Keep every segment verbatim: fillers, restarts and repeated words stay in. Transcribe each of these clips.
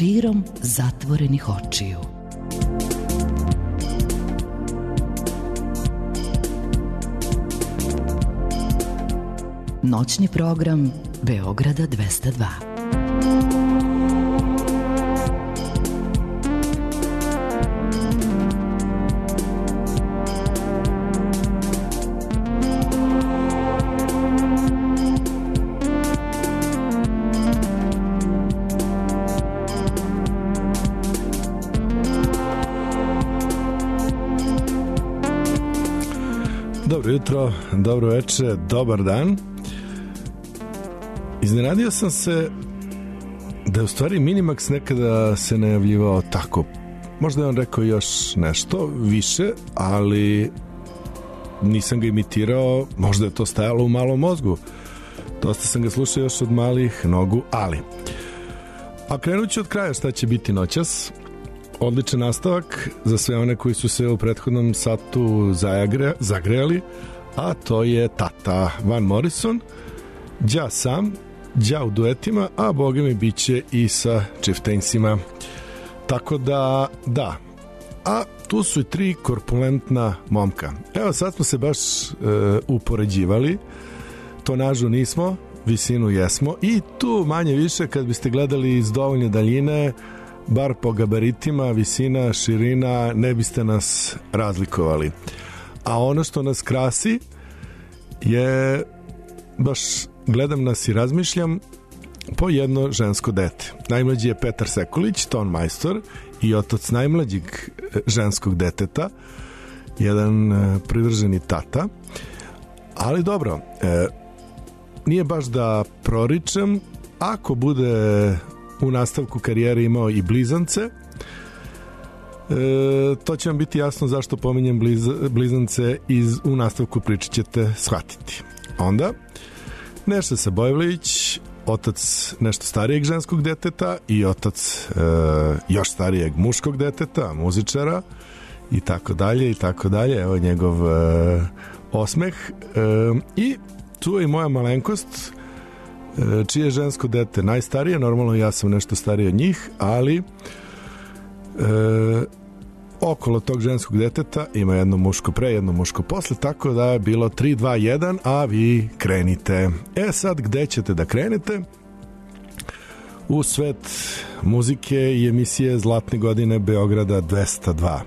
širom zatvorenih očiju. Noćni program Beograda dvesta dva. Dobro jutro, dobro večer, dobar dan. Iznenadio sam se da je u stvari Minimax nekada se najavljivao tako. Možda je on rekao još nešto više, ali nisam ga imitirao, možda je to stajalo u malom mozgu. Dosta sam ga slušao još od malih nogu, ali. A krenut ću od kraja šta će biti noćas. Odličan nastavak za sve one koji su se u prethodnom satu zagre, zagrejali, a to je Tata Van Morrison, Đa sam, Đa u duetima, a boga mi bit će i sa Chieftainsima. Tako da, da. A tu su i tri korpulentna momka. Evo sad smo se baš e, upoređivali, tonažu nismo, visinu jesmo i tu manje više kad biste gledali iz dovoljne daljine, bar po gabaritima, visina, širina, ne biste nas razlikovali. A ono što nas krasi je, baš gledam nas i razmišljam, po jedno žensko dete. Najmlađi je Petar Sekulić, tonmajstor i otac najmlađeg ženskog deteta, jedan privrženi tata. Ali dobro, e, nije baš da proričem, ako bude u nastavku karijere imao i blizance, e, to će vam biti jasno zašto pominjem bliz, blizance iz, u nastavku priče ćete shvatiti. Onda Neša Sabojevlić, otac nešto starijeg ženskog deteta i otac e, još starijeg muškog deteta, muzičara i tako dalje i tako dalje. Evo njegov e, osmeh e, i tu je i moja malenkost, čije je žensko dete najstarije, normalno ja sam nešto stariji od njih, ali e, okolo tog ženskog deteta ima jedno muško pre, jedno muško posle, tako da je bilo tri, dva, jedan, a vi krenite. E sad, gde ćete da krenete? U svet muzike i emisije Zlatne godine Beograda dvesta dva.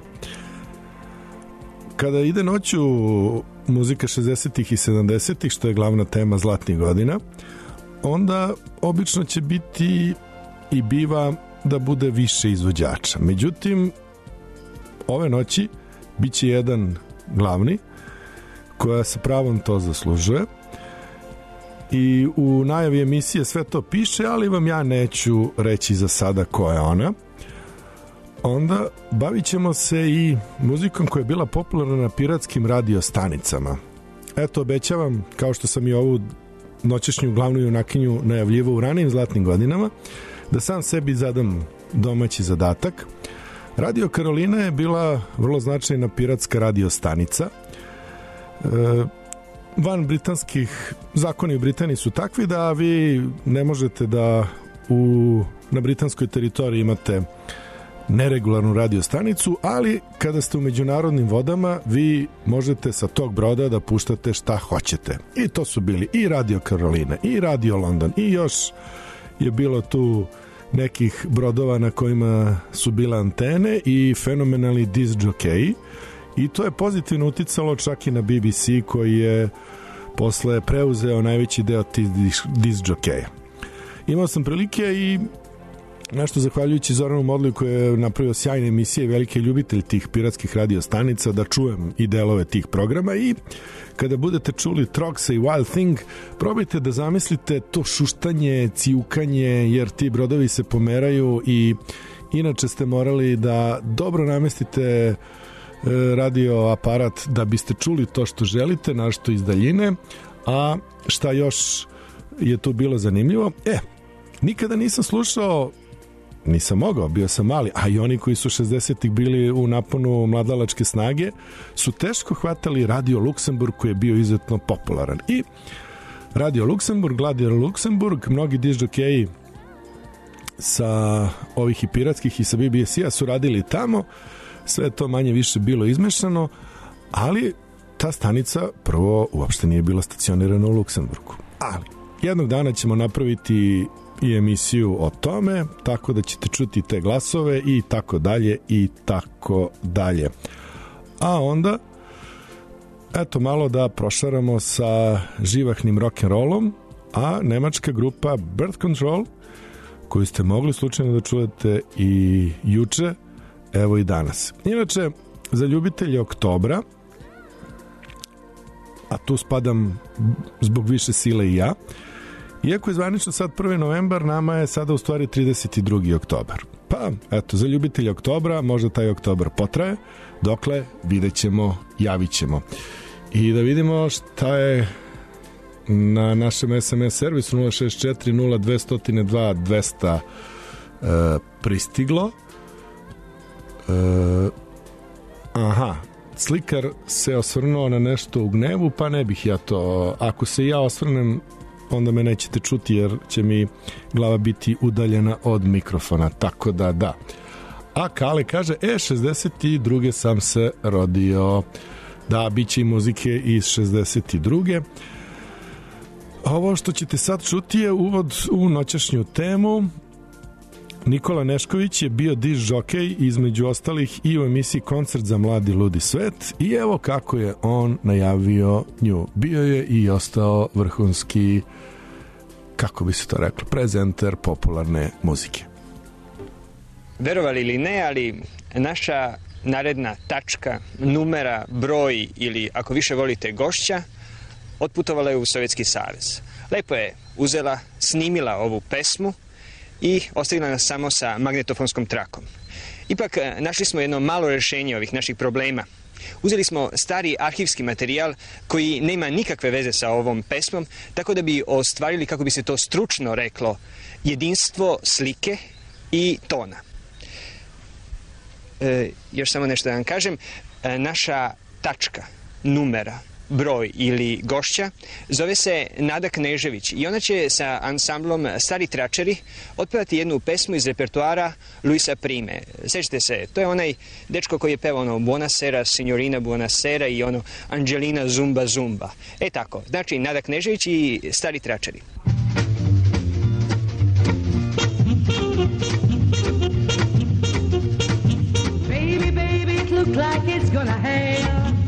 Kada ide noću muzika šezdesetih i sedamdesetih, što je glavna tema Zlatnih godina, onda obično će biti i biva da bude više izvođača. Međutim, ove noći bit će jedan glavni koja sa pravom to zaslužuje i u najavi emisije sve to piše, ali vam ja neću reći za sada ko je ona. Onda bavit ćemo se i muzikom koja je bila popularna na piratskim radio stanicama. Eto, obećavam, kao što sam i ovu noćešnju glavnu junakinju najavljivo u ranijim Zlatnim godinama, da sam sebi zadam domaći zadatak. Radio Karolina je bila vrlo značajna piratska radio stanica. E, van britanskih zakoni u Britaniji su takvi da vi ne možete da u, na britanskoj teritoriji imate neregularnu radio stanicu, ali kada ste u međunarodnim vodama vi možete sa tog broda da puštate šta hoćete. I to su bili i Radio Karolina, i Radio London, i još je bilo tu nekih brodova na kojima su bile antene i fenomenalni disc jockey, i to je pozitivno uticalo čak i na B B C koji je posle preuzeo najveći deo tih disc jockey. Imao sam prilike i nešto zahvaljujući Zoranu Modliju koji je napravio sjajne emisije, veliki ljubitelj tih piratskih radio stanica, da čujem i delove tih programa, i kada budete čuli Troxa i Wild Thing, probajte da zamislite to šuštanje, ciukanje, jer ti brodovi se pomeraju i inače ste morali da dobro namestite radio aparat da biste čuli to što želite, našto iz daljine. A šta još je tu bilo zanimljivo? E, nikada nisam slušao, nisam mogao, bio sam mali, a i oni koji su šezdesetih bili u naponu mladalačke snage su teško hvatali Radio Luksemburg koji je bio izuzetno popularan. I Radio Luksemburg, Radio Luksemburg, mnogi disc jokeji sa ovih i piratskih i sa B B C-a su radili tamo, sve to manje više bilo izmešano, ali ta stanica prvo uopšte nije bila stacionirana u Luksemburgu. Ali jednog dana ćemo napraviti i emisiju o tome, tako da ćete čuti te glasove i tako dalje i tako dalje. A onda eto malo da prošaramo sa živahnim rock'n'rollom, a nemačka grupa Birth Control, koju ste mogli slučajno da čujete i juče, evo i danas. Inače, za ljubitelje oktobra, a tu spadam zbog više sile i ja, iako je zvanično sad prvi novembar, nama je sada u stvari trideset drugi oktobar. Pa, eto, za ljubitelje oktobra, možda taj oktobar potraje, dokle vidjet ćemo, javit ćemo. I da vidimo šta je na našem S M S servisu nula šest četiri nula dve nula dva dvesta e, pristiglo. E, aha, slikar se osvrnuo na nešto u gnevu, pa ne bih ja to, ako se ja osvrnem, onda me nećete čuti jer će mi glava biti udaljena od mikrofona, tako da da. A Kale kaže, e, šezdeset druge sam se rodio. Da, bit će i muzike iz šezdeset druge. Ovo što ćete sad čuti je uvod u noćašnju temu. Nikola Nešković je bio disk žokej između ostalih i u emisiji Koncert za mladi ludi svet i evo kako je on najavio nju. Bio je i ostao vrhunski, kako bi se to reklo, prezenter popularne muzike. Verovali ili ne, ali naša naredna tačka, numera, broj ili ako više volite gošća, otputovala je u Sovjetski savez. Lepo je uzela, snimila ovu pesmu i ostavila nas samo sa magnetofonskom trakom. Ipak našli smo jedno malo rješenje ovih naših problema. Uzeli smo stari arhivski materijal koji nema nikakve veze sa ovom pesmom, tako da bi ostvarili, kako bi se to stručno reklo, jedinstvo slike i tona. E, još samo nešto da vam kažem, e, naša tačka, numera, broj ili gošća zove se Nada Knežević i ona će sa ansamblom Stari tračeri otpevati jednu pesmu iz repertoara Luisa Prime. Sjećate se, to je onaj dečko koji je pevao ono Buonasera, signorina Buonasera i ono Angelina Zumba Zumba. E tako, znači Nada Knežević i Stari tračeri. Baby, baby, it look like it's gonna hail.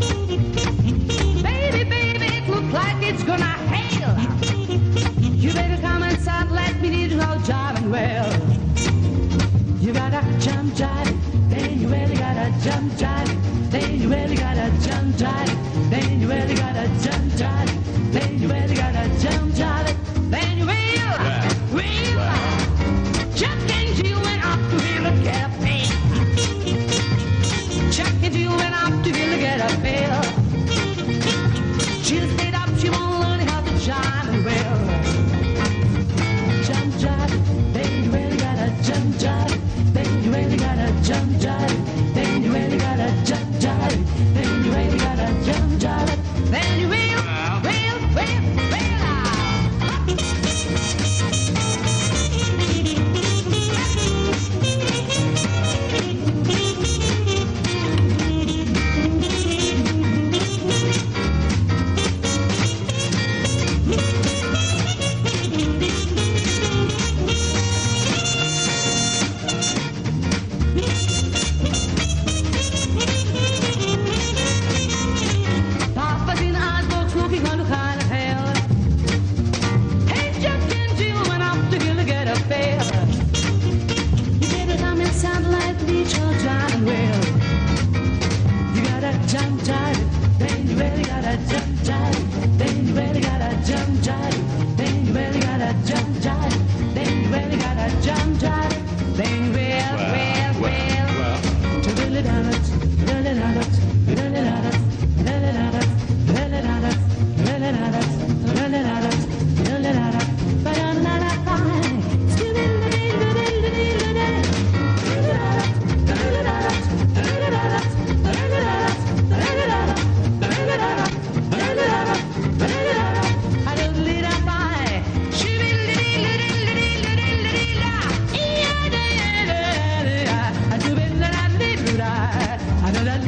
Like it's gonna hail. You better come inside, let me need you all jiving well. You gotta jump jive, then you really gotta jump jive, then you really gotta jump jive, then you really gotta jump jive, then you really gotta jump jive, then you will, will. Chuck and Jill went up to Hill to get a pail. Chuck and Jill went up to Hill to get a pail. Jill stayed up, she won't learn how to jive well. Jump jive, then you really gotta jump jive, then you really gotta jump jive, then you really gotta jump jive, then you really gotta jump jive, then you will, will, will, will.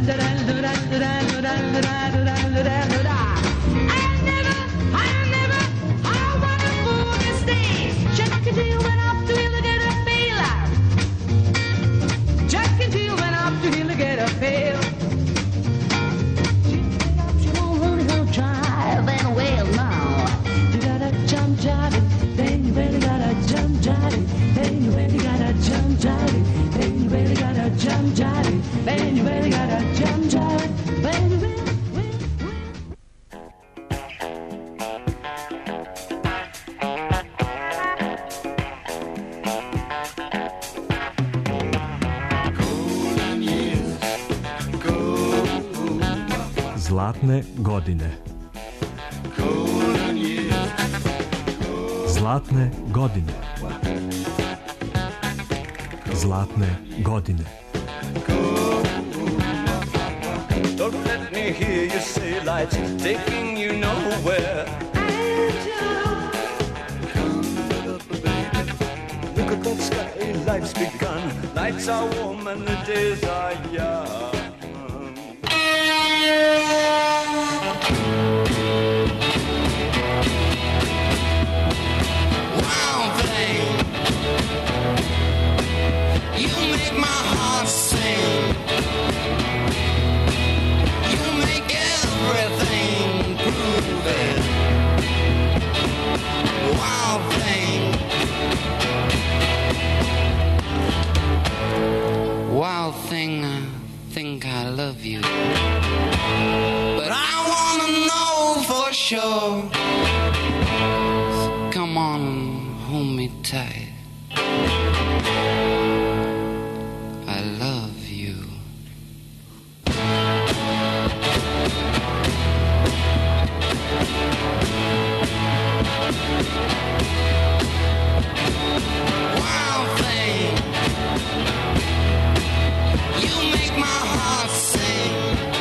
Zlatne godine. Zlatne godine. Zlatne godine. Don't let me hear you say lights taking you nowhere. Look at that sky, life's begun. Nights are warm and the days are young. Wild thing, you make my heart sing. You make everything groovy. Wild thing, wild thing, I think I love you. But I wanna know for sure. So come on and hold me tight. I love you. Wild thing, you make my heart sing.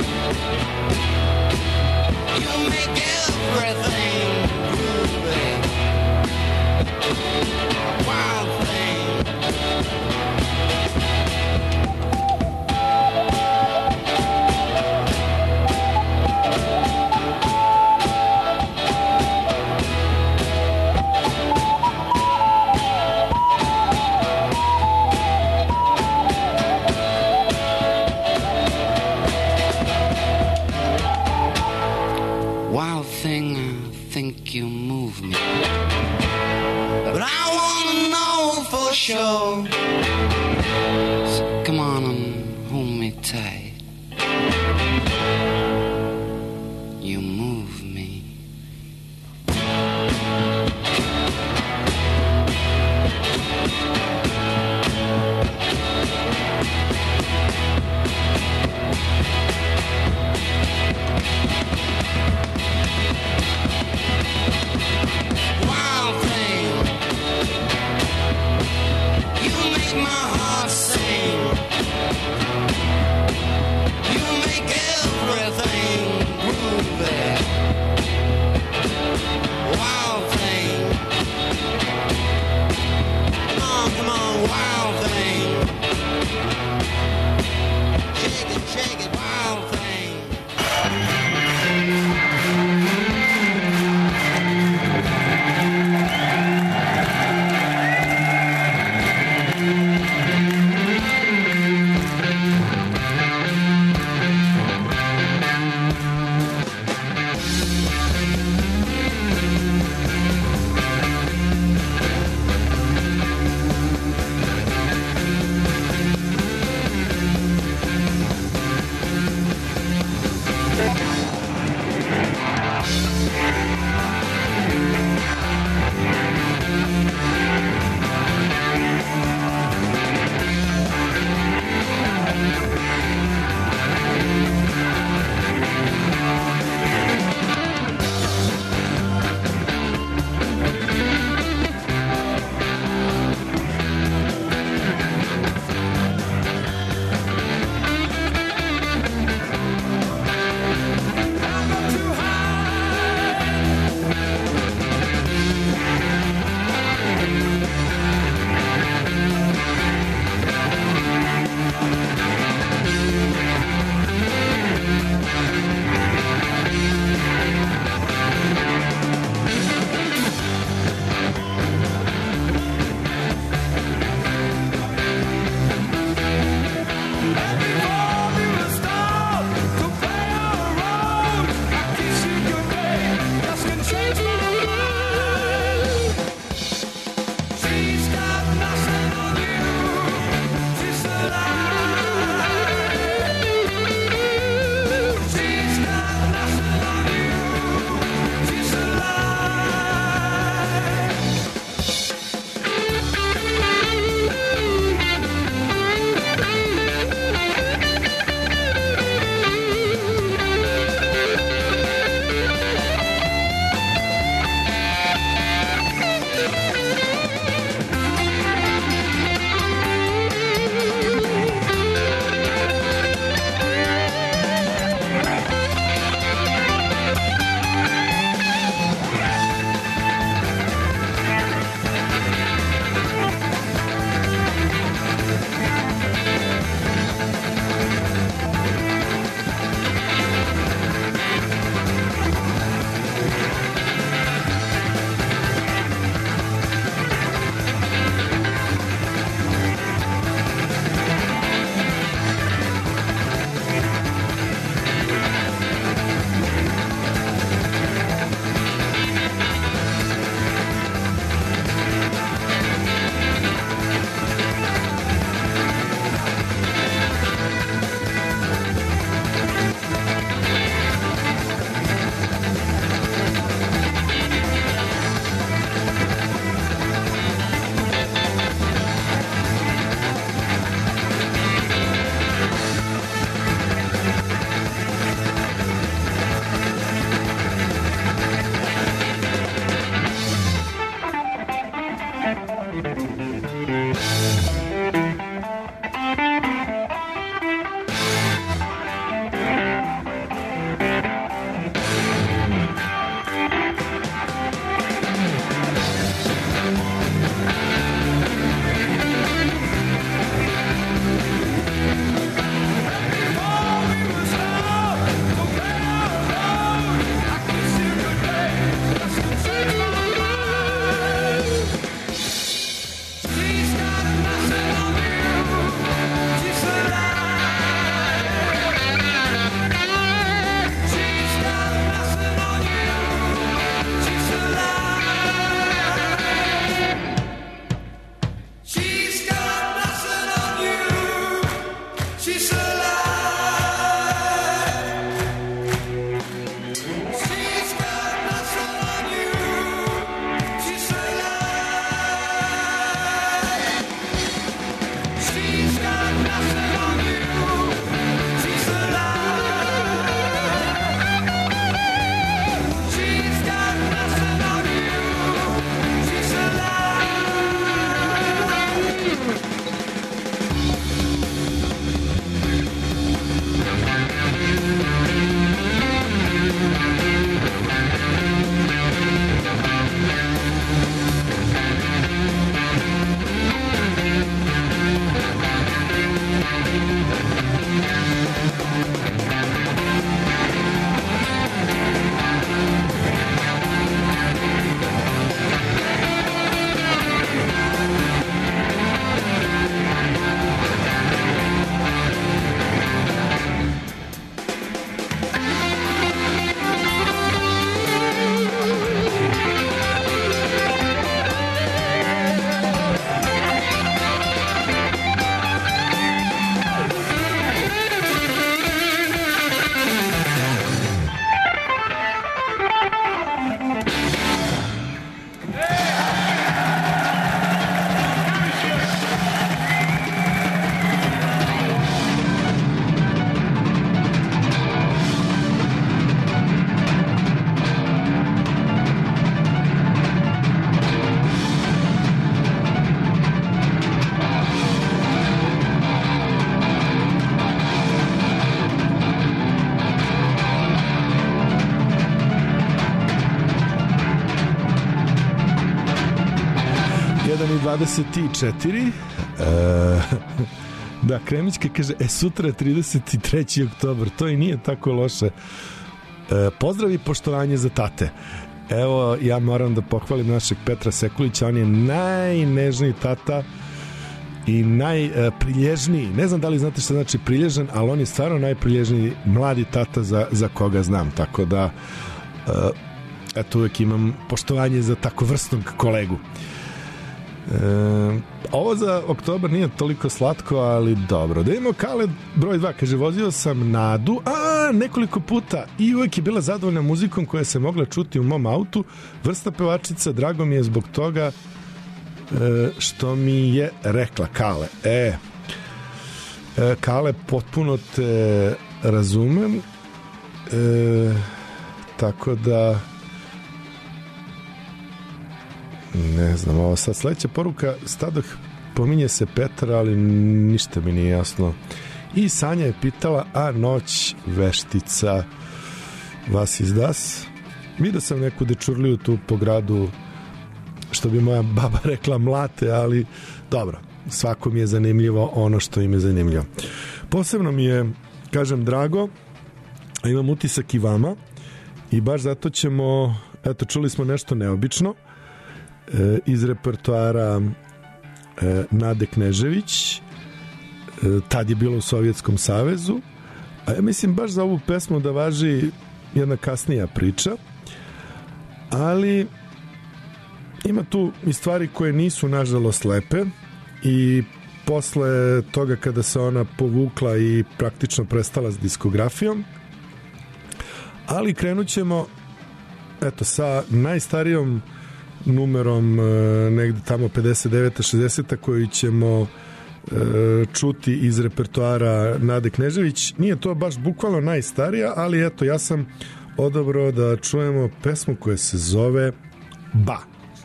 You make everything groovy. Wild thing. Wild thing, I think you move me. But I wanna know for sure. So come on and hold me tight. You move me. Wild thing, you make my heart sing. jedan i dvadeset četiri. E, da, Kremićka kaže, e, sutra je trideset treći oktobar, to i nije tako loše. E, pozdrav i poštovanje za tate. Evo, ja moram da pohvalim našeg Petra Sekulića, on je najnežniji tata i najprilježniji. Ne znam da li znate što znači prilježan, ali on je stvarno najprilježniji mladi tata za, za koga znam, tako da uh, eto, uvek imam poštovanje za tako vrsnog kolegu. E, ovo za oktobar nije toliko slatko, ali dobro. Da imamo Kale broj dva, kaže, vozio sam Nadu, a nekoliko puta i uvek je bila zadovoljna muzikom koja se mogla čuti u mom autu. Vrsta pevačica, drago mi je zbog toga e, što mi je rekla. Kale, e, e Kale, potpuno te razumem, e, tako da ne znam, ovo sad sledeća poruka, Stadoh, pominje se Petar, ali ništa mi nije jasno. I Sanja je pitala, a noć veštica vas izdas? Vidio sam neku dečurliju tu po gradu, što bi moja baba rekla, mlate, ali dobro, svako mi je zanimljivo ono što im je zanimljivo. Posebno mi je, kažem, drago, a imam utisak i vama, i baš zato ćemo, eto, čuli smo nešto neobično e, iz repertoara e, Nade Knežević, e, tad je bilo u Sovjetskom savezu, a ja mislim baš za ovu pesmu da važi jedna kasnija priča, ali ima tu i stvari koje nisu nažalost lepe, i posle toga kada se ona povukla i praktično prestala s diskografijom, ali krenut ćemo eto sa najstarijom numerom, negde tamo pedeset deveta šezdeseta koju ćemo čuti iz repertoara Nade Knežević. Nije to baš bukvalno najstarija, ali eto, ja sam odabrao da čujemo pesmu koja se zove Ba.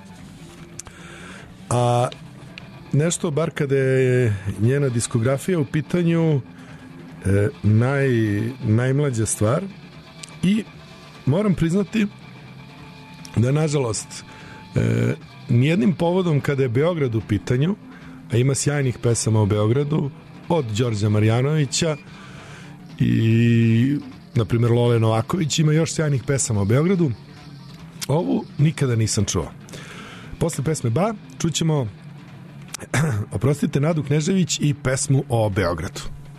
A nešto, bar kada je njena diskografija u pitanju, e, naj, najmlađa stvar, i moram priznati da nažalost e, nijednim povodom kada je Beograd u pitanju, a ima sjajnih pesama o Beogradu od Đorđa Marjanovića i na primjer Lole Novaković, ima još sjajnih pesama o Beogradu, ovu nikada nisam čuo. Posle pesme Ba čućemo oprostite, Nadu Knežević i pesmu o Beogradu.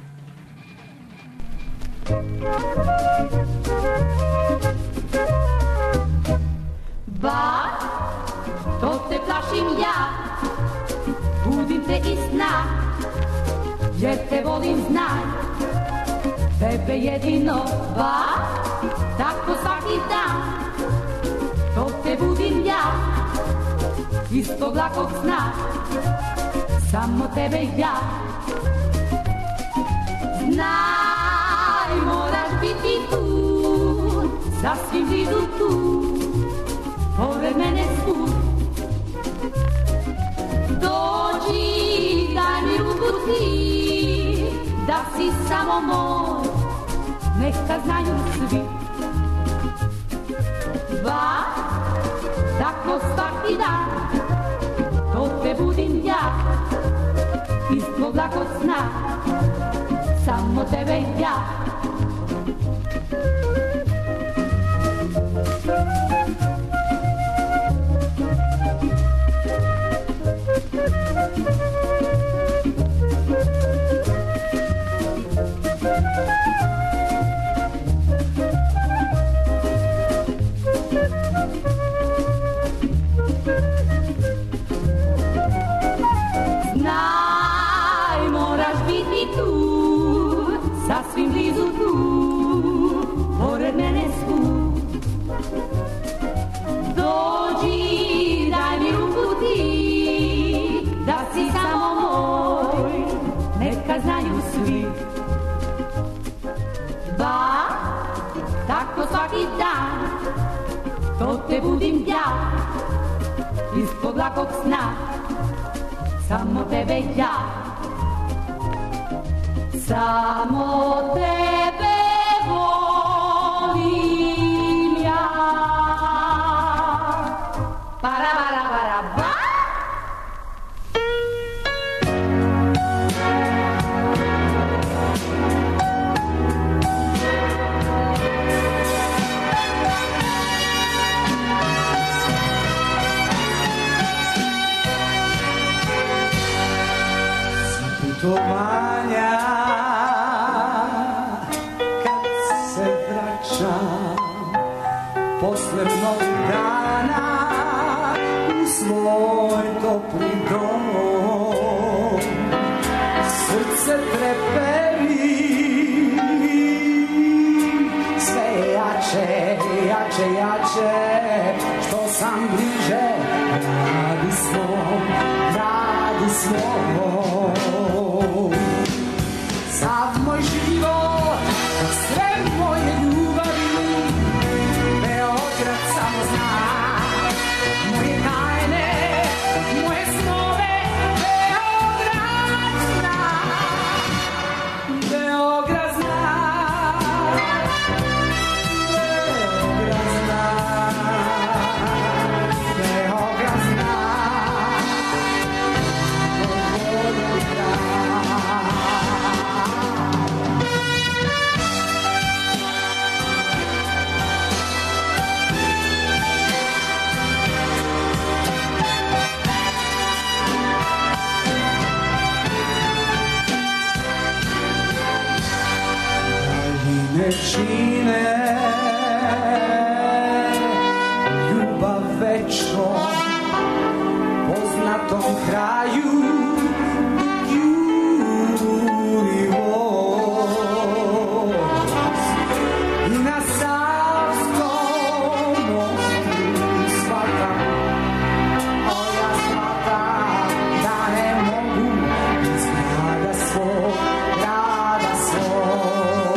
Ba, to te plašim ja, budim te iz sna, jer te volim, znaj, tebe jedino. Ba, tako svaki dan, to te budim ja, iz tog lakog sna, samo tebe ja. Znaj, moraš biti tu, sasvim blizu tu, pored mene svud. Dođi, daj mi ruku ti, da si samo moj, neka znaju svi. Ba, tako svaki dan, to te budim ja, iz tvog lakog sna, samo tebe ja. Sasvim blizu tu, pored mene svud. Dođi, daj mi ruku ti, da si samo moj, neka znaju svi. Ba, tako svaki dan, to te budim ja, iz tvog lakog sna, samo tebe ja. Samo tebe volim ja. Para, para, para, ba. vraćam posle mnogih dana u svoj topli dom. Srce treperi, sve jače, jače, jače, što sam bliže gradu svom, gradu svom. Sav moj život, sve moje ljubavi, Beograd samo zna, moje tajne, moje snove, Beograd zna, Beograd zna, Beograd zna, Beograd zna, Beograd zna. Ne čine ljubav večno poznatom kraju juri voz i na Savskom mostu shvatam, o ja shvatam da ne mogu iz grada svog, grada svog.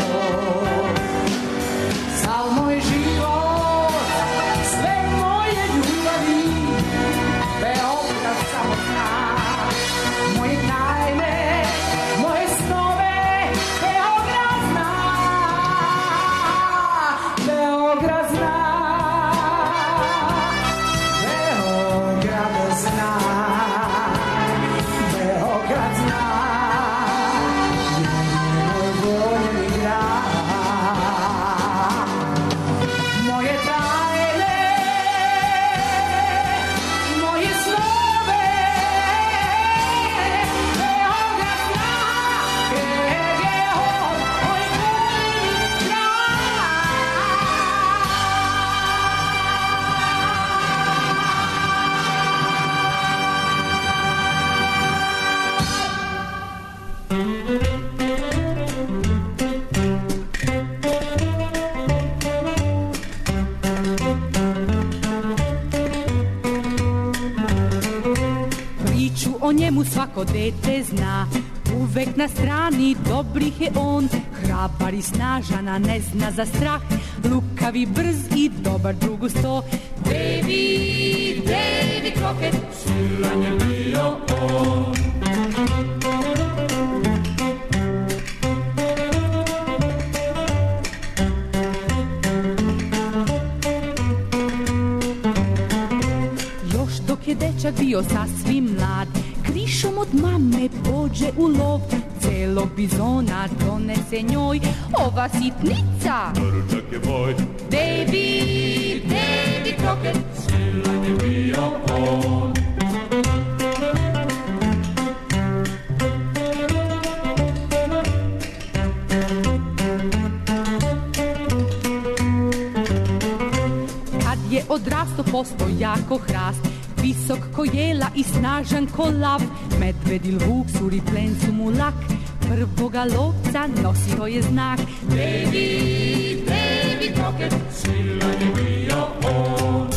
Sav moj život, sve moje ljubavi, Beograd samo zna, moje tajne, moje snove, Beograd zna, Beograd zna, Beograd zna, Beograd zna, moj voljeni grad. Moje tajne, moje snove, Beograd zna, Beograd, moj voljeni grad. Priču o njemu svako dete zna, uvek na strani dobrih je on, hrabar i snažan, a ne zna za strah, lukavi, brz i dobar drug uz to. Davy, Davy Crockett, silan je bio on. Još dok je dečak bio sasvim mlad, krišom od mame pođe u lov, celog bizona donese njoj ova sitnica. Doručak je moj. Davy, Davy Crockett, silan je bio on. Kad je odrasto posto jako hrast, visok ko jela i snažan ko lav, medved il vuk suri plen su mu lak, prvoga lovca nosio je znak. Davy, Davy Crockett, silan je bio on.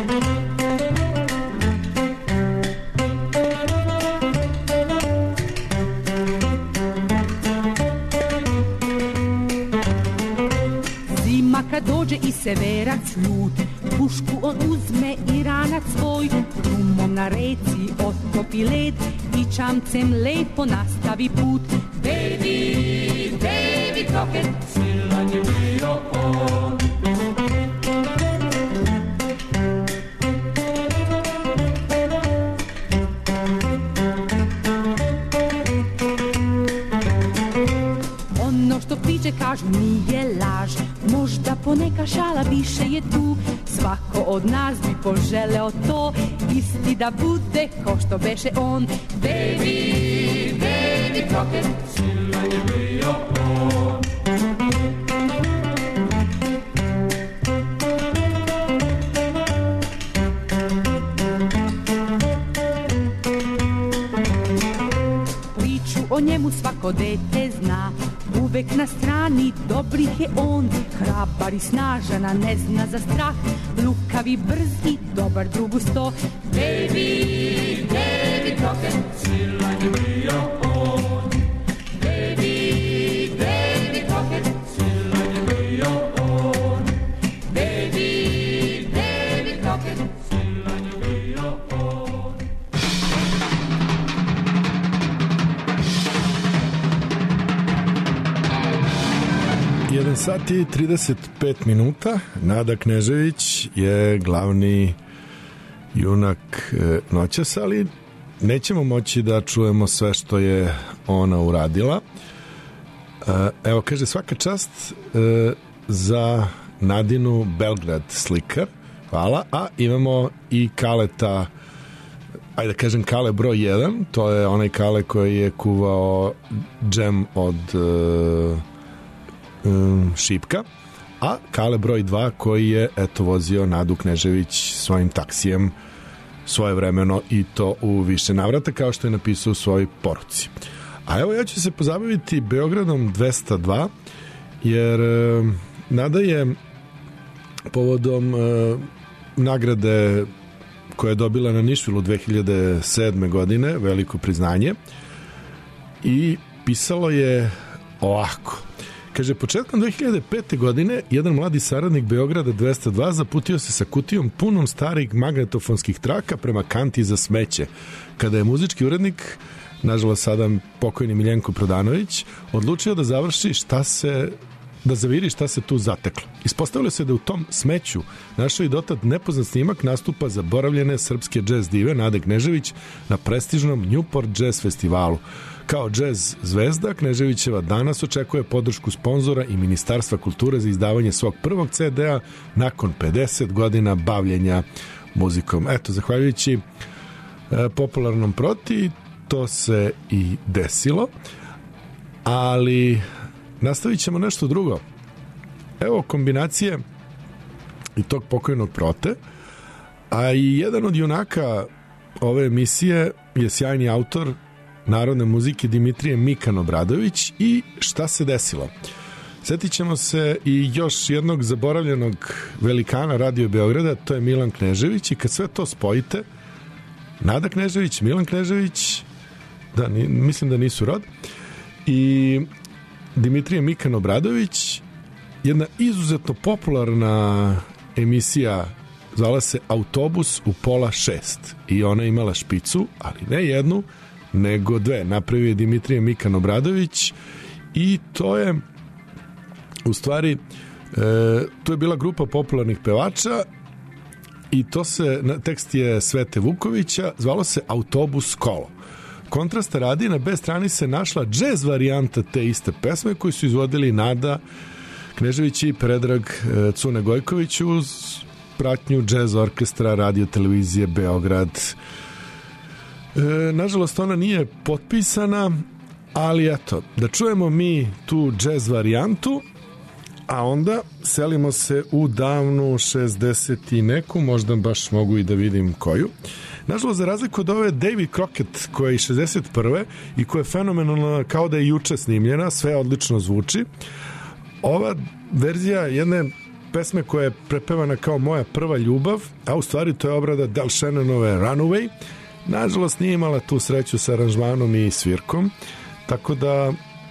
zima kad dođe i severac ljut, pušku on uzme i ranac svoj, rumom na reci otkopi led i čamcem lepo nastavi put. Davy, Davy Crockett, silan je bio on. Ono što priče kažu nije laž, možda poneka šala više je tu, svako od nas bi poželeo to, isti da bude ko što beše on. Davy, Davy Crockett, silan je bio on. mu svako dete zna. Uvek na strani dobrih je on, hrabar i snažan, a ne zna za strah. Lukav i brz i dobar drug uz to. Davy, Davy Crockett, silan je bio on. Davy, Davy Crockett, silan je bio on. Davy, Davy Crockett, silan je bio on. jedan sat i trideset pet minuta. Nada Knežević je glavni junak noćas, ali nećemo moći da čujemo sve što je ona uradila. Evo, kaže, svaka čast za Nadinu Belgrad slikar. Hvala. A imamo i Kaleta, ajde da kažem Kale broj jedan, to je onaj Kale koji je kuvao džem od Šipka, a Kale broj dva koji je eto vozio Nadu Knežević svojim taksijem svojevremeno i to u više navrata, kao što je napisao u svojoj poruci. A evo, ja ću se pozabaviti Beogradom dvesta dva, jer e, Nada je povodom e, nagrade koja je dobila na Nišvilu dve hiljade sedme godine, veliko priznanje, i pisalo je ovako. Kaže, početkom dve hiljade pete. godine jedan mladi saradnik Beograda dvesta dva zaputio se sa kutijom punom starih magnetofonskih traka prema kanti za smeće, kada je muzički urednik, nažalost sada pokojni Miljenko Prodanović, odlučio da završi šta se da zaviri šta se tu zateklo. Ispostavilo se da u tom smeću našao i dotad nepoznat snimak nastupa zaboravljene srpske džez dive Nade Knežević na prestižnom Newport Jazz festivalu. Kao džez zvezda, Kneževićeva danas očekuje podršku sponzora i Ministarstva kulture za izdavanje svog prvog ce de-a nakon pedeset godina bavljenja muzikom. Eto, zahvaljujući e, popularnom proti, to se i desilo, ali nastavit ćemo nešto drugo. Evo kombinacije i tog pokojnog prote, a i jedan od junaka ove emisije je sjajni autor narodne muzike Dimitrije Mikan Obradović. I šta se desilo? Sjetit ćemo se i još jednog zaboravljenog velikana Radio Beograda, to je Milan Knežević, i kad sve to spojite, Nada Knežević, Milan Knežević, da, ni, mislim da nisu rod, i Dimitrije Mikan Obradović, jedna izuzetno popularna emisija zvala se Autobus u pola šest i ona je imala špicu, ali ne jednu, nego dve. Napravio je Dimitrije Mikan Obradović i to je u stvari e, to je bila grupa popularnih pevača i to se, tekst je Svete Vukovića, zvalo se Autobus kolo. Kontrasta radi, na B strani se našla džez varijanta te iste pesme koju su izvodili Nada Knežević i Predrag e, Cune Gojković uz pratnju džez orkestra Radio Televizije Beograd. E, nažalost ona nije potpisana, ali eto, da čujemo mi tu džez varijantu, a onda selimo se u davnu šezdeset i neku, možda baš mogu i da vidim koju. Nažalost, za razliku od ove Davy Crockett koja je iz šezdeset prve i koja je fenomenalna, kao da je juče snimljena, sve odlično zvuči, ova verzija jedne pesme koja je prepevana kao Moja prva ljubav, a u stvari to je obrada Del Shannonove Runaway, nažalost nije imala tu sreću sa aranžmanom i svirkom, tako da e,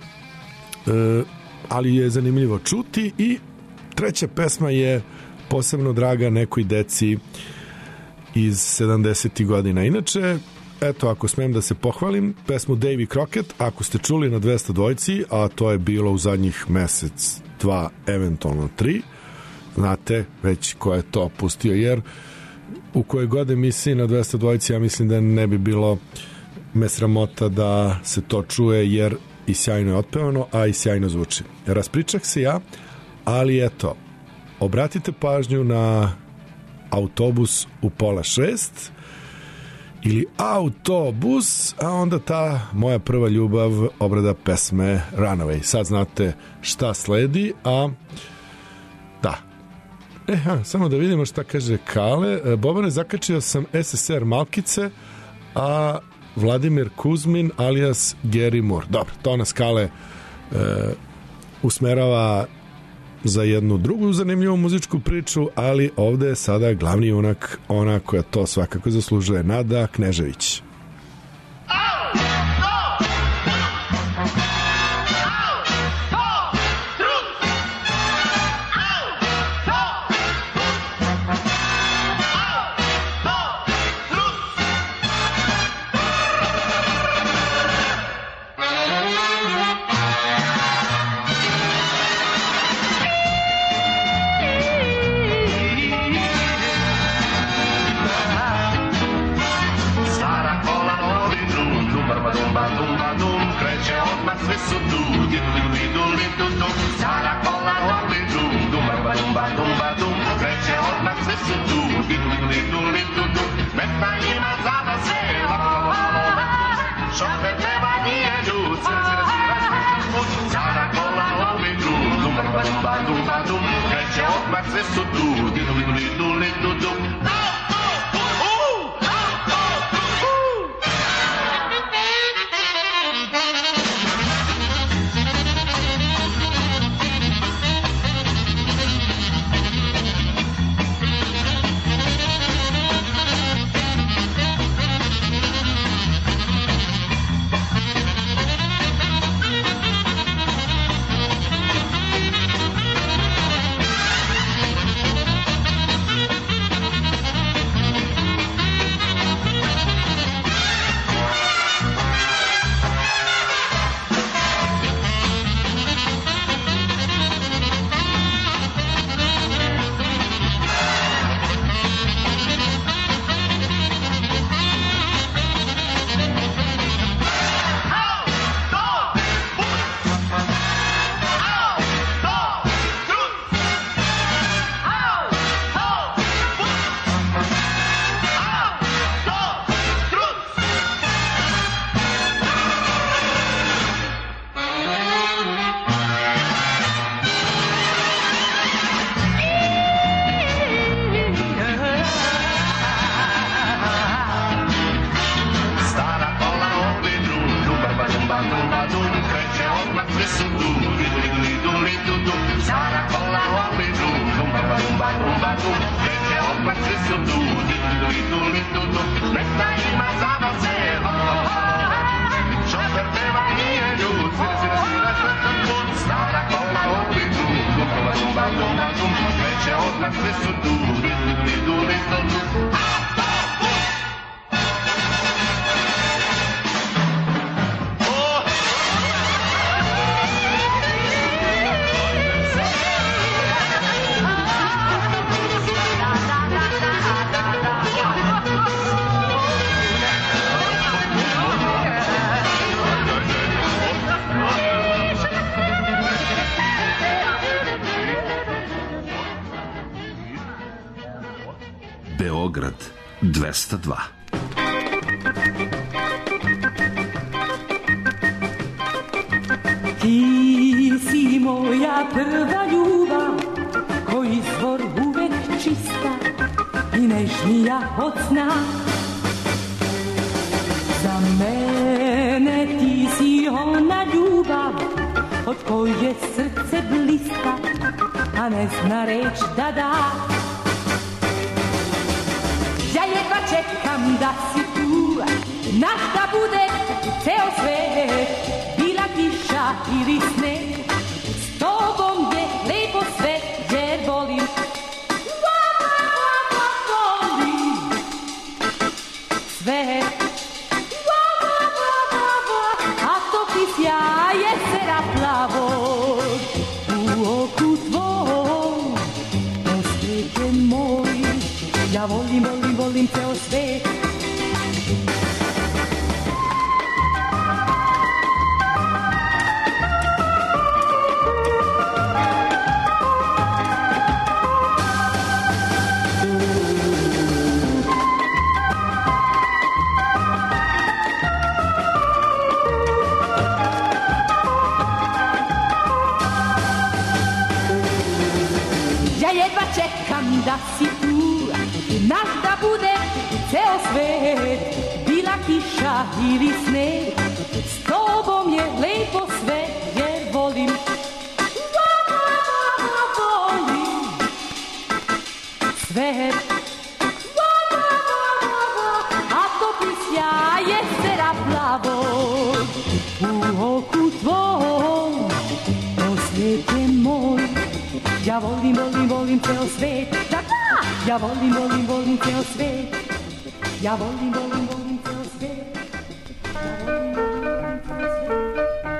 ali je zanimljivo čuti. I treća pesma je posebno draga nekoj deci iz sedamdesetih godina. Inače, eto, ako smem da se pohvalim, pesmu Davy Crockett, ako ste čuli na dvesta dvojci, a to je bilo u zadnjih mesec, dva, eventualno tri, znate već ko je to pustio, jer u kojoj god emisiji na dvesta dvojci ja mislim da ne bi bilo me sramota da se to čuje, jer i sjajno je otpevano, a i sjajno zvuči. Raspričak se ja, ali eto, obratite pažnju na Autobus u pola šest ili Autobus, a onda ta Moja prva ljubav, obrada pesme Runaway. Sad znate šta sledi, a da. E, ha, samo da vidimo šta kaže Kale. Bobane, zakačio sam es es er Malkice, a Vladimir Kuzmin alias Gary Moore. Dobro, to na skale e, usmerava za jednu drugu zanimljivu muzičku priču, ali ovde je sada glavni junak, ona koja to svakako zaslužuje, Nada Knežević. Beograd dvesta dva. Ti si moja prva ljubav, ko izvor uvek čista i nežnija od sna. Za mene ti si ona ljubav od koje srce blista, a ne zna reč da da. Ja jedva čekam da si tu, naš da bude ceo svet, bila kiša ili sneg, s tobom je lepo sve, jer volim, volim sve. A to ti sjaje sera plavo u oku tvom, osvete moj, ja volim, volim, volim ceo svet. Ja jedva čekam da si tu, naš da bude ceo svet. bila kiša ili sneg, s tobom je lepo sve, jer volim, volim sve. A topli sjaj jezera plavog u oku tvom, o svete moj. Ja volim, volim, volim ceo svet, da, da! Ja volim, volim, volim ceo svet. Ja volim, volim, volim ceo svet. Ja volim, volim, volim ceo svet.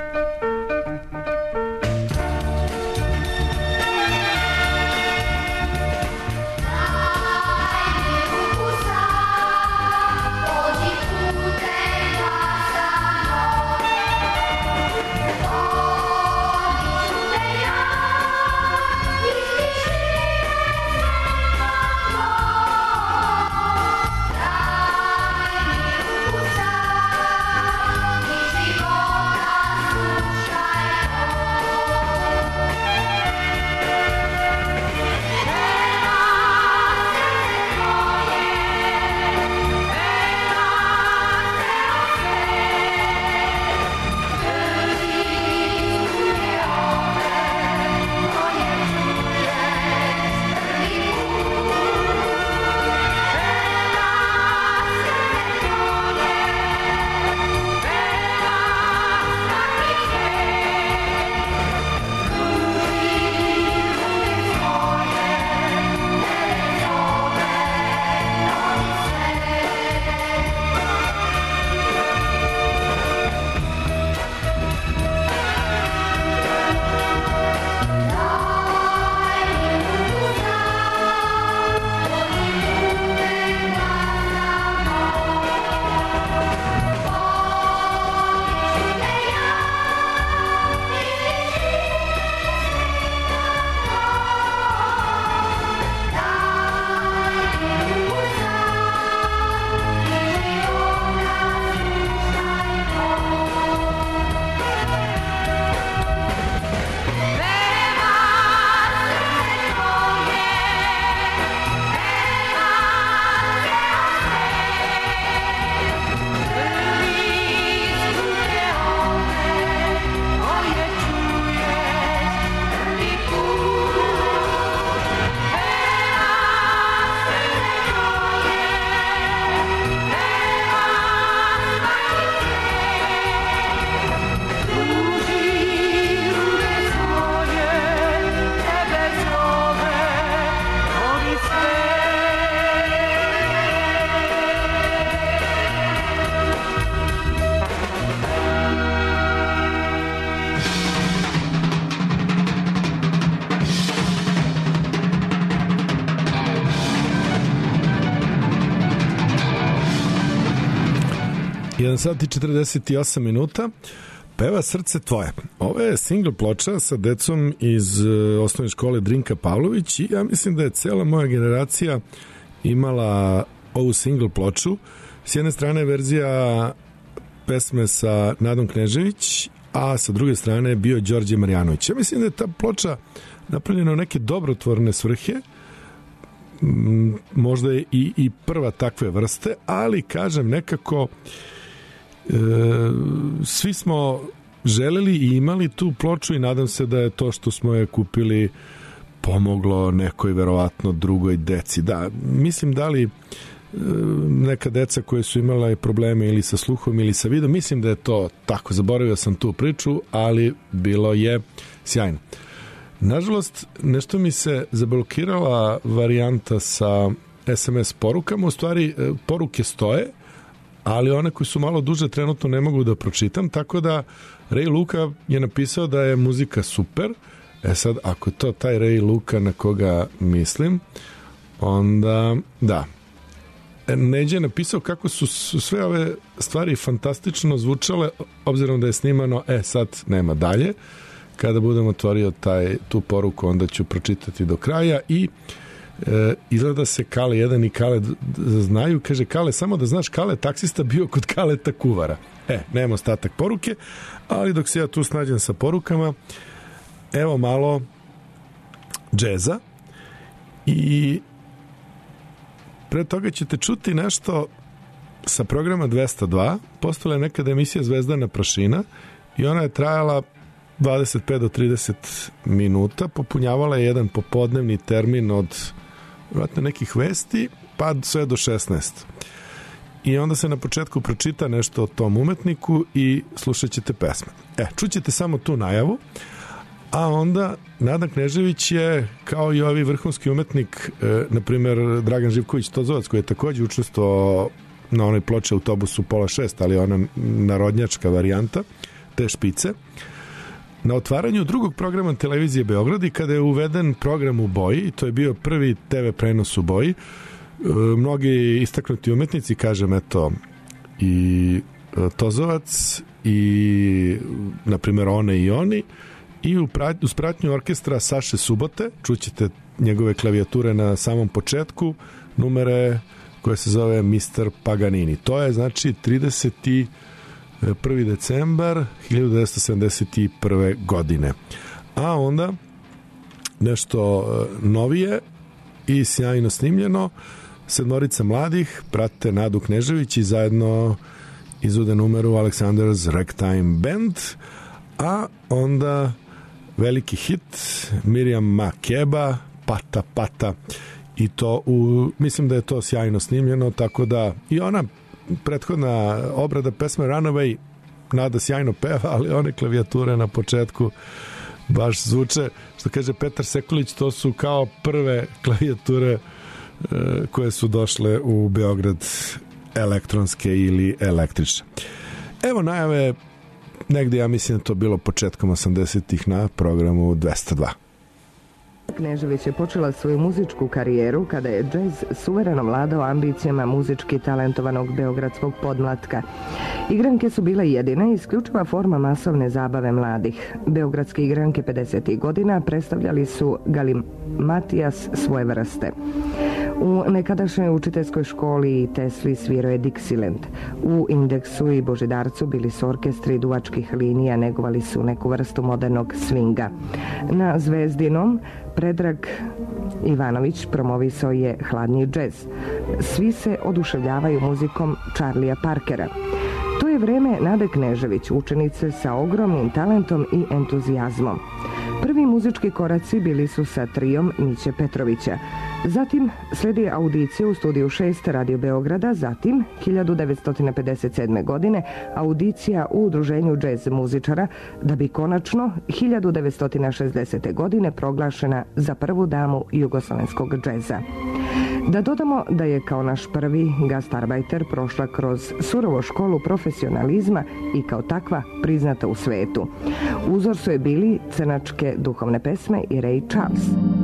jedan sat i četrdeset osam minuta. Peva Srce tvoje. Ovo je single ploča sa decom iz uh, osnovne škole Drinka Pavlović i ja mislim da je cela moja generacija imala ovu single ploču. S jedne strane verzija pesme sa Nadom Knežević, a sa druge strane je bio Đorđe Marjanović. Ja mislim da je ta ploča napravljena u neke dobrotvorne svrhe, možda je i, i prva takve vrste, ali kažem nekako e, svi smo želeli i imali tu ploču i nadam se da je to što smo je kupili pomoglo nekoj verovatno drugoj deci. Da, mislim da li e, neka deca koje su imala probleme ili sa sluhom ili sa vidom, mislim da je to tako, zaboravio sam tu priču, ali bilo je sjajno. Nažalost, nešto mi se zablokirala varijanta sa es em es porukama, u stvari poruke stoje, ali one koje su malo duže trenutno ne mogu da pročitam, tako da Ray Luka je napisao da je muzika super. E sad, ako to taj Ray Luka na koga mislim, onda da. Neđe je napisao kako su sve ove stvari fantastično zvučale, obzirom da je snimano, e sad nema dalje. Kada budem otvorio taj, tu poruku, onda ću pročitati do kraja i e, izgleda se Kale jedan i Kale znaju, kaže Kale, samo da znaš, Kale taksista bio kod Kaleta Kuvara. E, nema ostatak poruke, ali dok se ja tu snađem sa porukama, evo malo džeza i pre toga ćete čuti nešto sa programa dvesta dva postala je nekada emisija Zvezdana prašina i ona je trajala dvadeset pet do trideset minuta, popunjavala je jedan popodnevni termin od vratno nekih vesti pa sve do šesnaest. I onda se na početku pročita nešto o tom umetniku i slušat ćete pesme. E, čućete samo tu najavu, a onda Nada Knežević je, kao i ovi vrhunski umetnik, e, na primjer Dragan Živković Tozovac, koji je također učestvovao na onoj ploči Autobusu pola šest, ali ona narodnjačka varijanta te špice. Na otvaranju drugog programa televizije Beograd i kada je uveden program u boji, i to je bio prvi te ve prenos u boji, mnogi istaknuti umetnici, kažem, eto, i Tozovac i na primjer One i oni, i u spratnju orkestra Saše Subote, čućete njegove klavijature na samom početku, numere koje se zove mister Paganini. To je znači trideset prvi decembar hiljadu devetsto sedamdeset prve godine. A onda nešto novije i sjajno snimljeno, sedmorica mladih prate Nadu Knežević i zajedno izvode numeru Alexander's Ragtime Band, a onda veliki hit Miriam Makeba, Pata Pata, i to u, mislim da je to sjajno snimljeno, tako da i ona prethodna obrada pesme Runaway, Nada sjajno peva, ali one klavijature na početku baš zvuče, što kaže Petar Sekulić, to su kao prve klavijature e, koje su došle u Beograd, elektronske ili električne. Evo najave, negde ja mislim da to bilo početkom osamdesetih na programu dvesta dva. Knežević je počela svoju muzičku karijeru kada je džez suvereno vladao ambicijama muzički talentovanog beogradskog podmlatka. Igranke su bile jedina i isključiva forma masovne zabave mladih. Beogradske igranke pedesetih godina predstavljali su galimatijas svoje vrste. U nekadašnjoj učiteljskoj školi i Tesli svirao je Dixieland. U Indeksu i Božidarcu bili su orkestri duvačkih linija, negovali su neku vrstu modernog swinga. Na Zvezdinom Predrag Ivanović promovisao je hladni džez. Svi se oduševljavaju muzikom Charlija Parkera. To je vreme Nade Knežević, učenice sa ogromnim talentom i entuzijazmom. Prvi muzički koraci bili su sa trijom Miće Petrovića. Zatim sledi audicija u studiju šest Radio Beograda, zatim hiljadu devetsto pedeset sedme. godine audicija u udruženju džez muzičara, da bi konačno hiljadu devetsto šezdesete. godine proglašena za prvu damu jugoslovenskog džeza. Da dodamo da je kao naš prvi gastarbajter prošla kroz surovu školu profesionalizma i kao takva priznata u svetu. Uzor su je bili crnačke duhovne pesme i Ray Charles.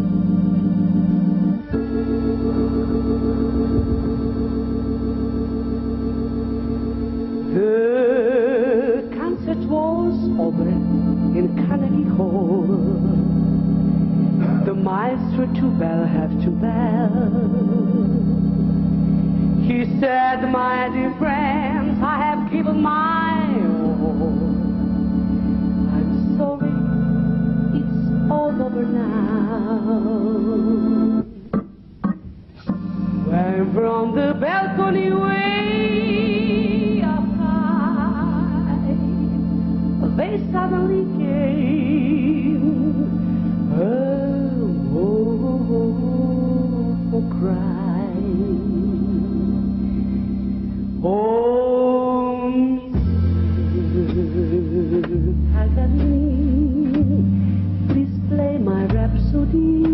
The concert was over in Carnegie Hall. The maestro to bell have to bell. He said, my dear friends, I have given my all. I'm sorry, it's all over now. When from the balcony way up high, they suddenly came a woeful cry. Oh, Mister Paganini, please play my rhapsody.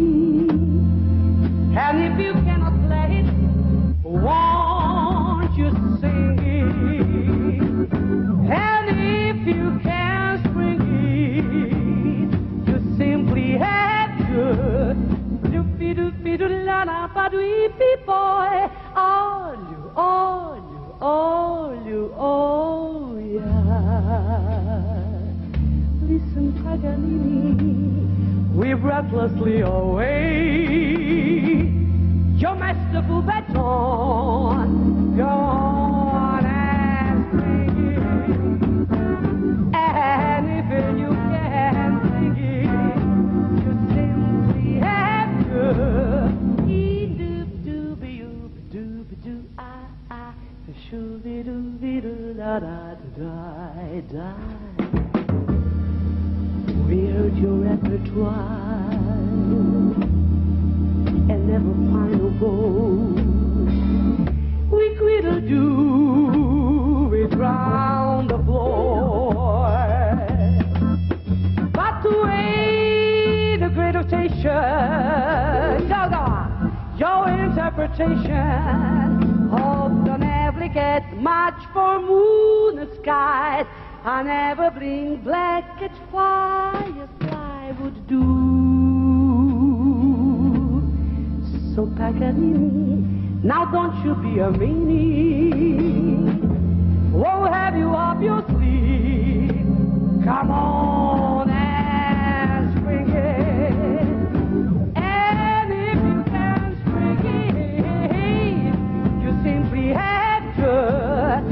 And if you cannot play it, won't you sing it? And if you can't spring it, you simply have to doopy doopy doo la la ba doopy boy, all you, all you, all you, oh yeah. Listen, Paganini, we breathlessly await your masterful baton. Go on and sing it. And if you can't sing it, you simply have to. Dee doop doop doop doop doo ah ah. da da da da. We heard your repertoire and never find a woe. We griddle do it round the floor, but to aid the griddle station, go on, your interpretation of the never get much for moon and sky. I never bring black as firefly would do. So Paganini, now don't you be a meanie. Won't have you up your sleeve. Come on and spring it. And if you can spring it, you simply have to.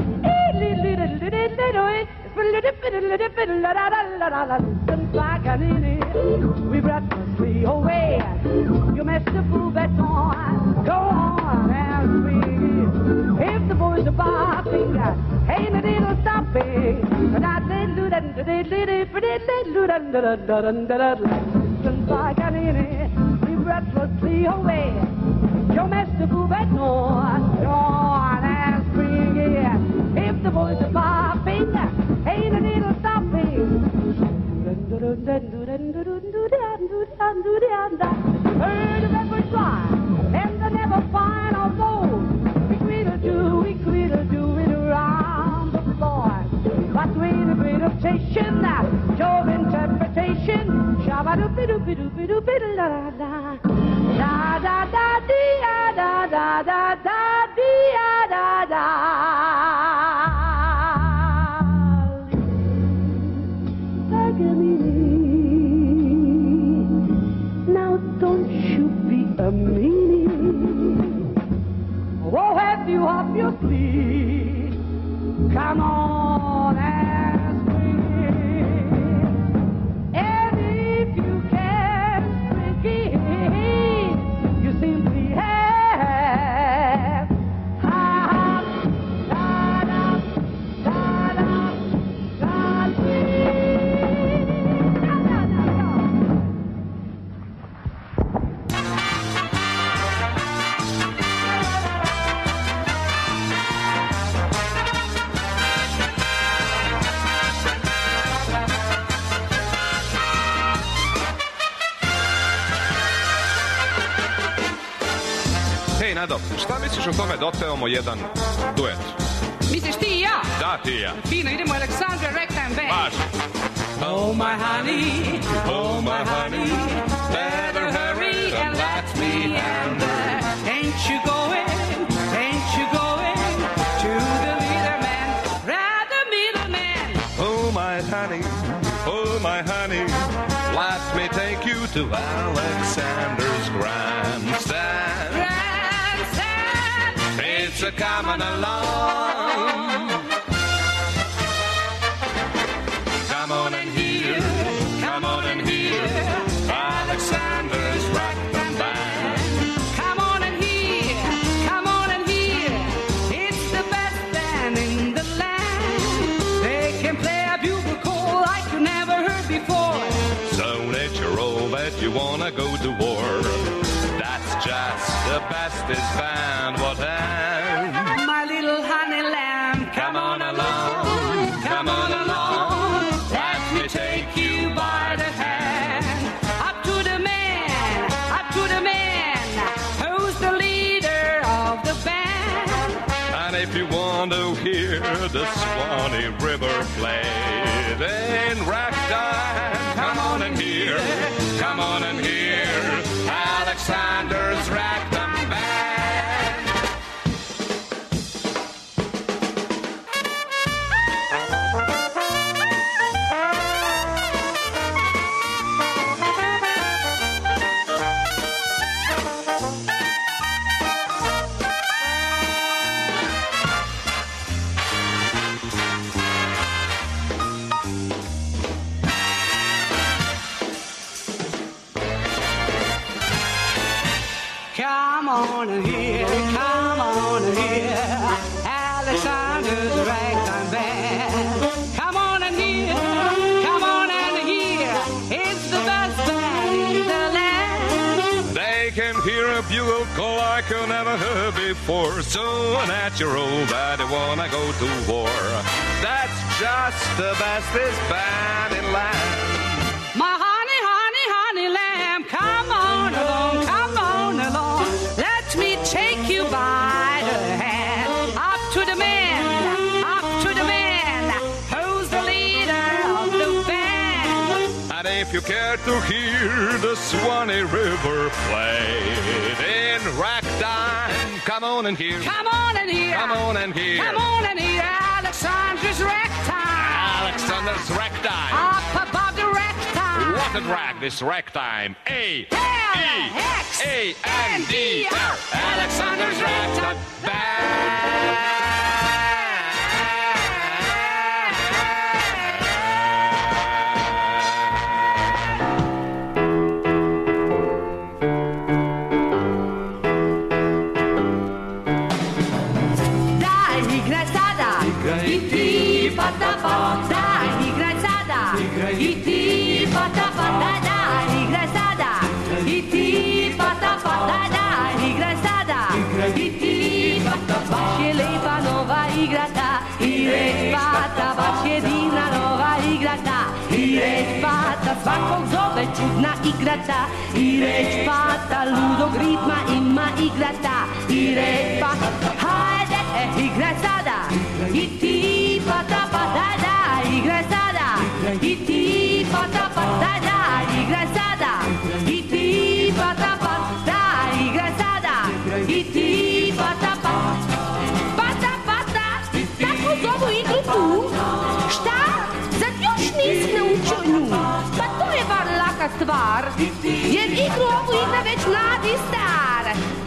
We breathlessly away. You messed the fool bet on. Go on and swing. If the boys are bopping, ain't a little stopping. We breathlessly away. You messed the fool bet on. Go on and swing. If the boys are bopping, ain't a little stopping. Heard the repertoire and the never final road. We griddle do, we griddle do it around the floor. But with a great obsession, your interpretation, shabba doopy doopy doopy doopy da da da da da da da da da da da da. Now don't you be a meanie. We'll have you up your sleeve. Come on and swing. And if you can swing it, you simply have. Ha da da da da da da. Hej, Nado, šta misliš o tome da otpevamo jedan duet? Misliš ti i ja? Da, ti i ja. Fino, idemo Aleksandra Ragtime Band. Baš. Oh my honey, oh my honey, better hurry and let me enter. Ain't you going, ain't you going to the leader man, rather middleman? Oh my honey, oh my honey, let me take you to Alexander's grandstand. Grandstand, it's a coming along. Come on and hear, come on and hear Alexander's Ragtime Band. Come on and hear, come on and hear, it's the best band in the land. They can play a bugle like you never heard before. So natural that you wanna go to war. That's just the bestest band what have. My little honey lamb, Come on along, come on along. Let me take you by the hand. up to the man, up to the man, who's the leader of the band. And if you want to hear the Swanee River played in ragtime, come on and hear, come on and hear Alexander's Ragtime Band. Come on and hear, come on and hear Alexander's Ragtime Band. hear a bugle call like you never heard before. So natural that I wanna go to war. That's just the bestest band in land. My honey, honey, honey lamb, come on along, come on along. Let me take you by the hand. Up to the man, up to the man, who's the leader of the band. And if you care to hear the Swanee River played in ragtime, come on and hear. Come on and hear. Come on and hear. Come on and hear Alexander's ragtime. Alexander's ragtime. Up above the ragtime. What a drag, this ragtime. A, E, X, A, N, D, R. Alexander's ragtime band. Daj, igraj sada, i ti pata pata, daj, igraj sada, i ti pata pata, daj, igraj sada, i ti pata, baš je lepa nova igrata, i reč pata, baš je divna nova igrata, i reč pata, svakog zove čudna igrata, i reč pata, ludog ritma ima igrata, i reč pata, hajde, igraj sada, i ti pata pata, daj, igraj sada, i ti pata pata, daj, igraj sada, i ti pata pata, daj, igraj sada, i ti pata pata, pata pata, tako zovu igru tu, šta? Zad još nisi naučio nju, pa to je bar laka stvar, jer igru ovu igra već mladi star.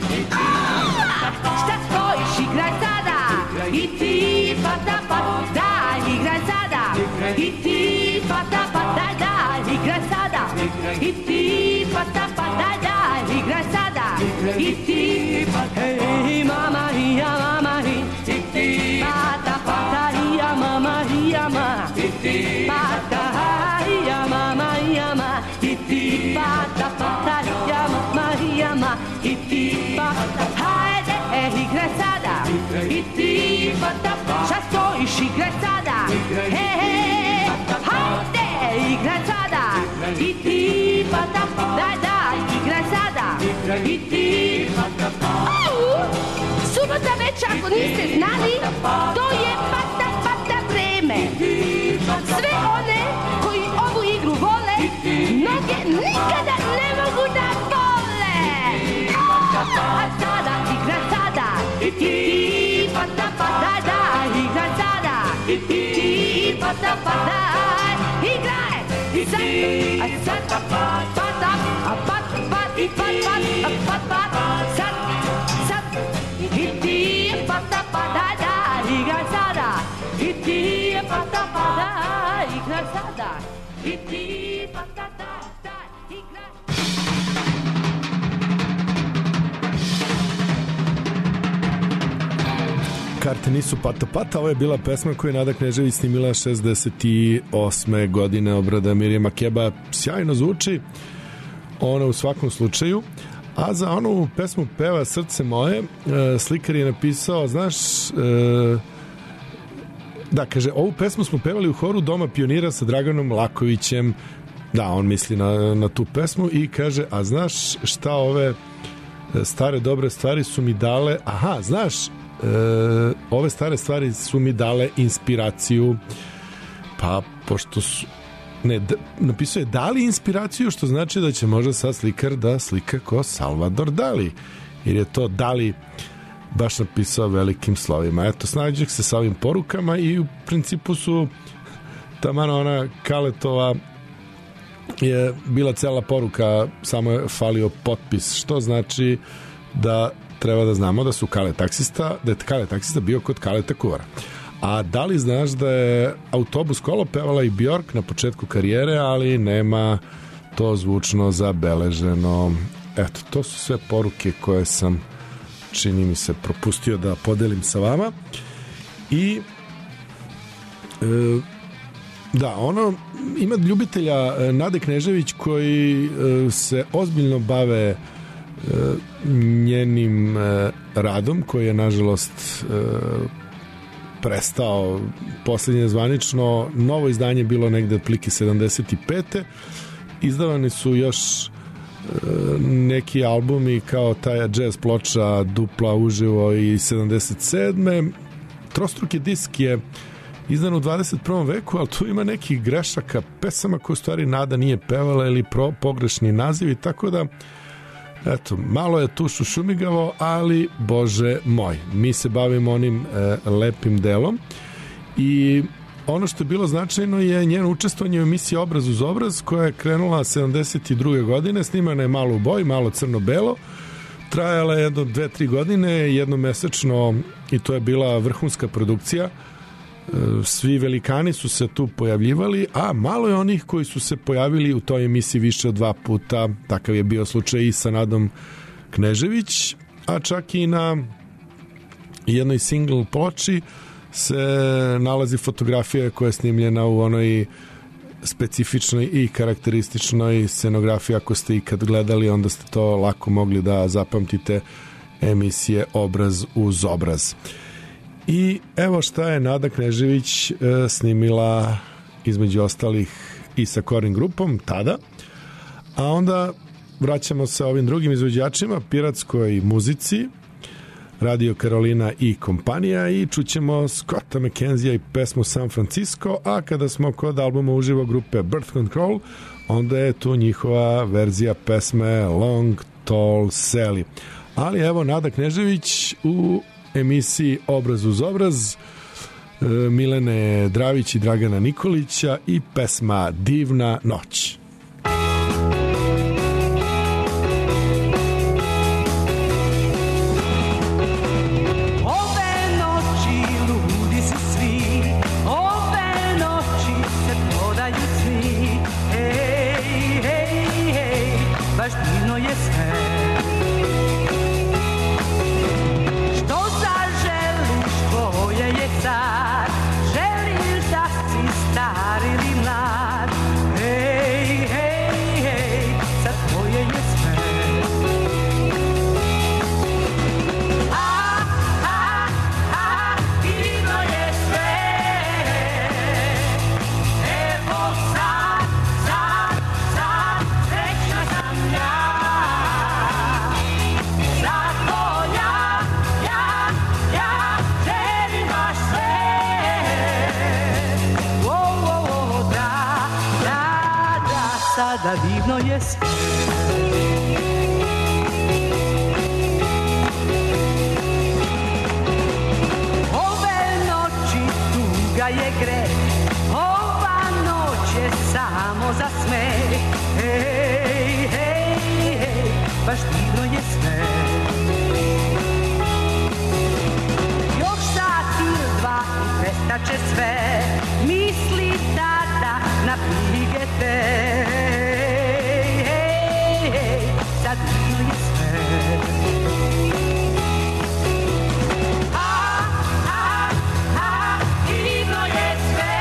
Šta stojiš, igraj sada, i ti pata pata, daj, igraj sada, i ti pata pata, daj, igraj sada, i ti pata pata, daj, igraj sada, i ti pata, hej, mama, hija, mama, hi, pata pata, hija, mama, hija, ma, pata, hija, mama, hija, ma, i ti pata pata, hija, mama, hija, ma, i ti pata, hajde, igraj sada, i ti pata pata, šta stojiš, igraj sada, he, he, hajde, igraj sada, i ti pata pata, daj, daj, igraj sada, i ti pata pata. Subota već, ako niste znali, to je pata pata vreme. Sve one koji ovu igru vole, noge nikada ne mogu da vole. A sada, igraj sada, i ti pata pata, daj, igraj sada, i ti pata pata, igraj, i sad, a sad, pata, a pat, pat, i pat, pat, a pat, pat, sad, sad, i ti pata pata, daj, igraj sada, i ti pata pata, igraj sada, i ti pata, daj, igraj. Karte nisu pata pata, ovo je bila pesma koju je Nada Knežević snimila šezdeset osme godine, obrada Mirje Makeba, sjajno zvuči ona u svakom slučaju. A za onu pesmu Peva srce moje, slikar je napisao, znaš, da, kaže, ovu pesmu smo pevali u horu Doma pionira sa Draganom Lakovićem, da, on misli na, na tu pesmu, i kaže, a znaš šta ove stare dobre stvari su mi dale, aha, znaš, E, ove stare stvari su mi dale inspiraciju, pa pošto su ne, d, napisao je dali inspiraciju, što znači da će možda sad slikar da slika ko Salvador Dali, jer je to Dali baš napisao velikim slovima. Eto, snađih se sa ovim porukama i u principu su tamano ona Kaletova je bila cela poruka, samo je falio potpis, što znači da treba da znamo da su Kale taksista, da je Kale taksista bio kod Kaleta kuvara. A da li znaš da je Autobus kolo pevala i Bjork na početku karijere, ali nema to zvučno zabeleženo. Eto, to su sve poruke koje sam, čini mi se, propustio da podelim sa vama. I e, da, ono, ima ljubitelja Nade Knežević koji e, se ozbiljno bave njenim radom koji je nažalost prestao. Poslednje zvanično novo izdanje bilo negde otprilike sedamdeset pete. Izdavani su još neki albumi kao taj jazz ploča dupla uživo i sedamdeset sedme. Trostruki disk je izdan u dvadeset prvom veku, ali tu ima nekih grešaka pesama koje u stvari Nada nije pevala ili pro, pogrešni nazivi, tako da eto, malo je tu šušumigavo, ali bože moj, mi se bavimo onim e, lepim delom. I ono što je bilo značajno je njeno učestvovanje u emisiji Obraz uz obraz, koja je krenula sedamdeset druge godine, snimana je malo u boji, malo crno-belo, trajala je jedno dve, tri godine, jednomesečno, i to je bila vrhunska produkcija. Svi velikani su se tu pojavljivali, a malo je onih koji su se pojavili u toj emisiji više od dva puta. Takav je bio slučaj i sa Nadom Knežević, a čak i na jednoj single ploči se nalazi fotografija koja je snimljena u onoj specifičnoj i karakterističnoj scenografiji. Ako ste ikad gledali, onda ste to lako mogli da zapamtite, emisije Obraz uz obraz. I evo šta je Nada Knežević e, snimila između ostalih i sa Korin grupom tada, a onda vraćamo se ovim drugim izvođačima, piratskoj muzici, Radio Karolina i kompanija, i čućemo Scotta McKenzija i pesmu San Francisco, a kada smo kod albuma uživo grupe Birth Control, onda je tu njihova verzija pesme Long Tall Sally. Ali evo Nada Knežević u emisiji Obraz uz obraz, Milene Dravić i Dragana Nikolića i pesma Divna noć. Ove noći ludi su svi, ove noći se prodaju svi. Hej, hej, hej, baš divno je sve. Sad želiš da si star ili mlad. Hej, hej, hej, sad tvoje je sve. A, a, a, divno je sve. Evo sad, sad, sad, srećna sam ja. Zato ja, ja, ja želim baš sve. Sada divno je sve. Ove noći tuga je greh, ova noć je samo za smeh. Hej, hej, hej, baš divno je sve. Još sat ili dva i prestaće sve, misli tada na brige te. Sad divno je sve. A, a, a, divno je sve.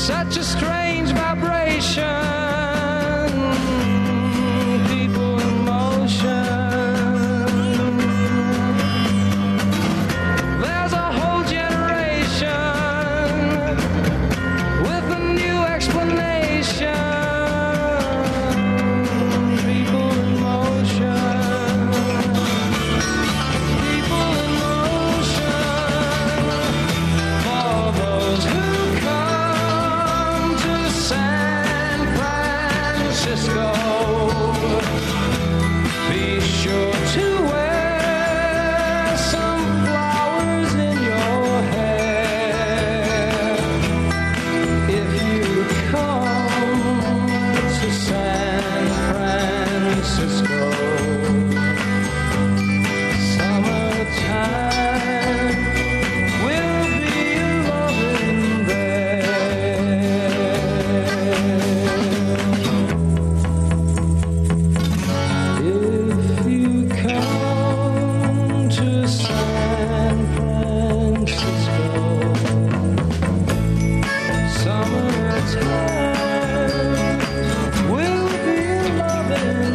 such a strange vibration. People in motion. There's a whole generation with a new explanation. People in motion. People in motion. For those who come to San Francisco, be sure to wear some flowers in your hair. If you come to San Francisco, summertime will be loving there. If you come to San Francisco, summertime will be loving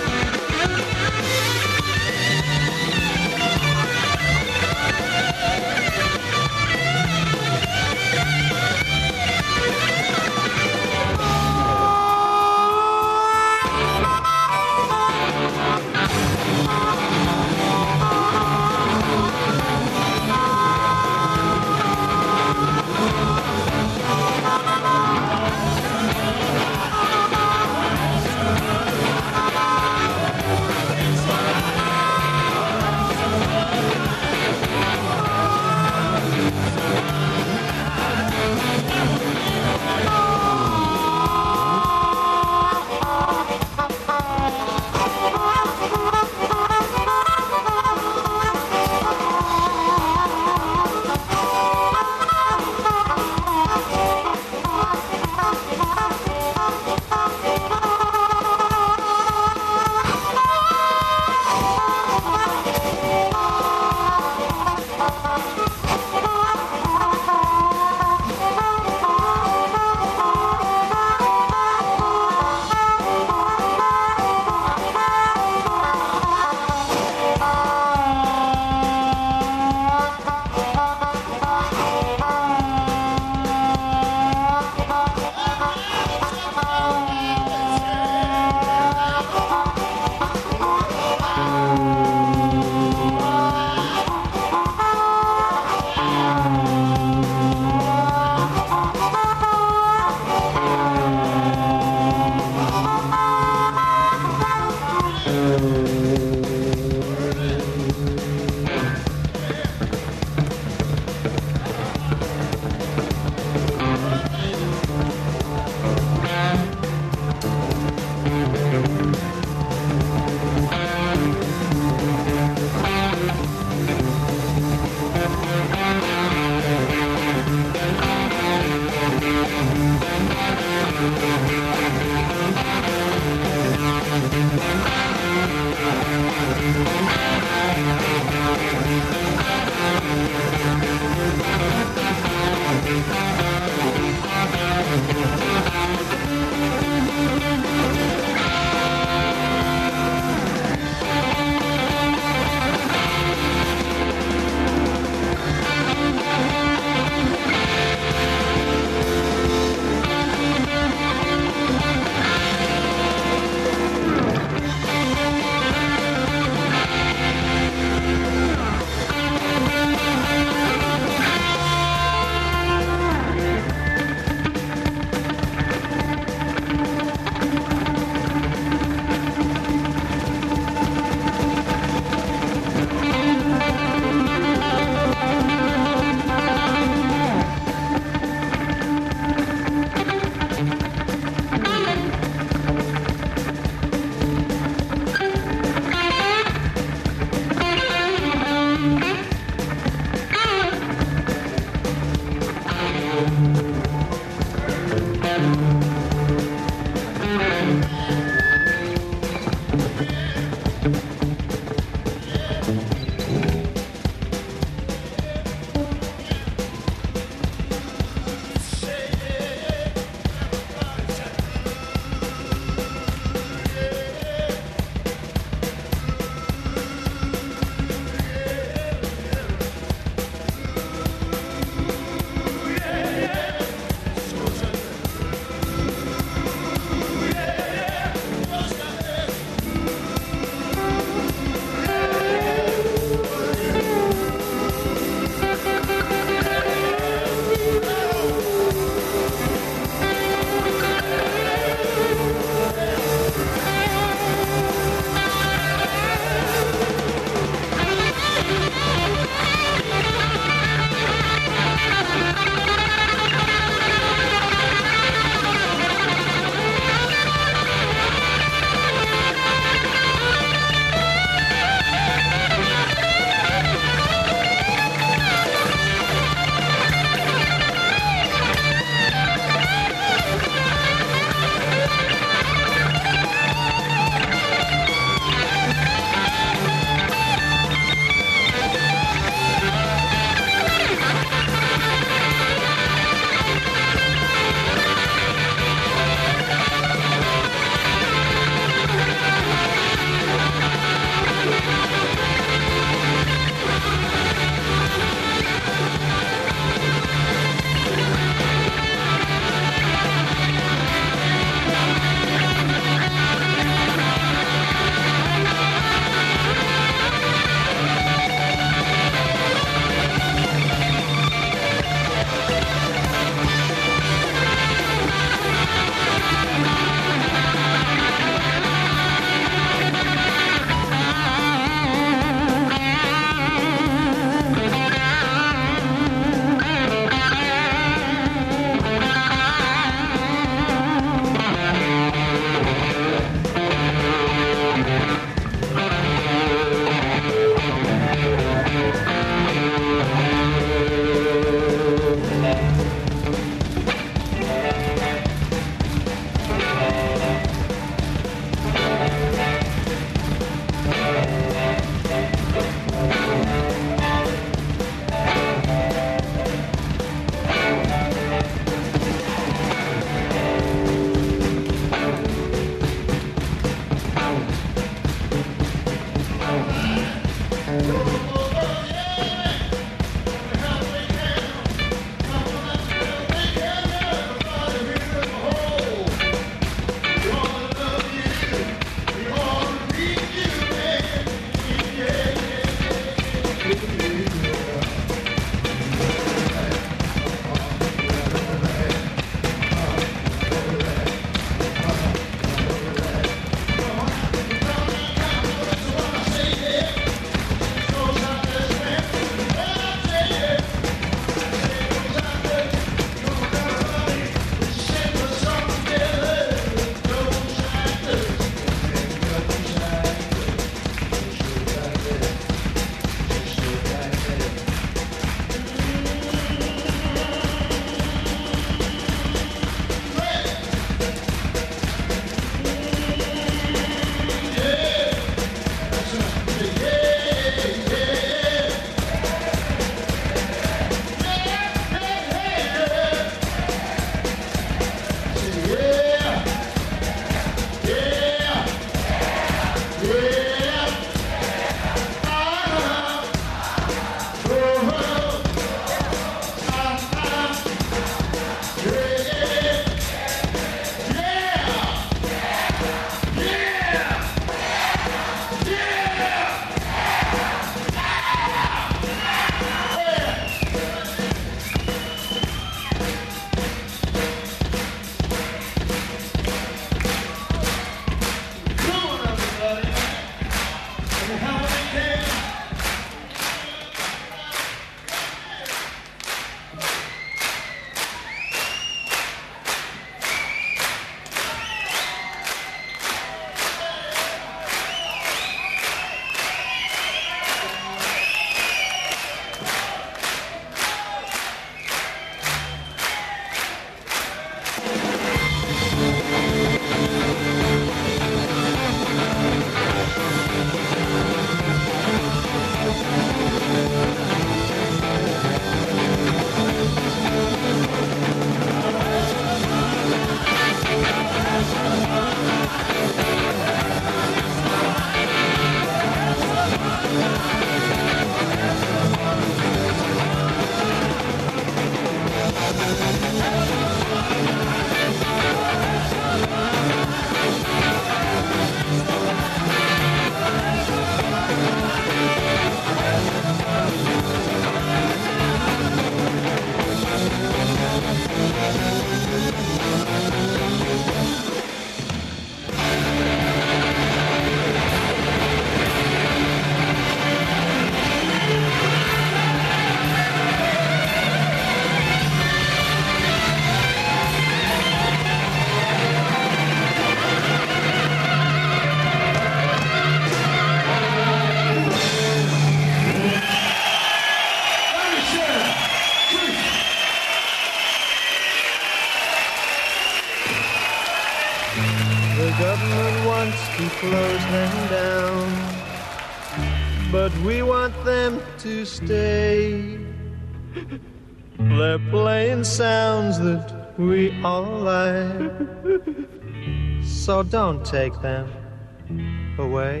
close them down, but we want them to stay. They're playing sounds that we all like, so don't take them away.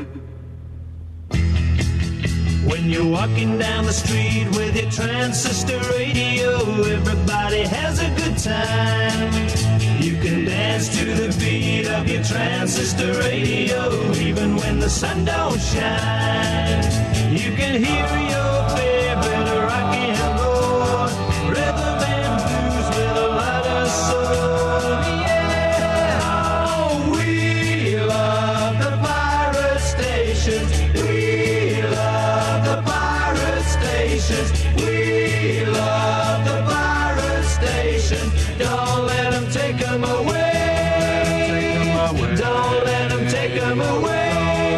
When you're walking down the street with your transistor radio, everybody has a good time. You can dance to the beat of your transistor radio, even when the sun don't shine. You can hear your favorite rock and roll, rhythm and blues with a lot of soul. Yeah, oh, we love the pirate stations. We love the pirate stations. We love the pirate stations. Don't let them take them away. Don't let them take them away.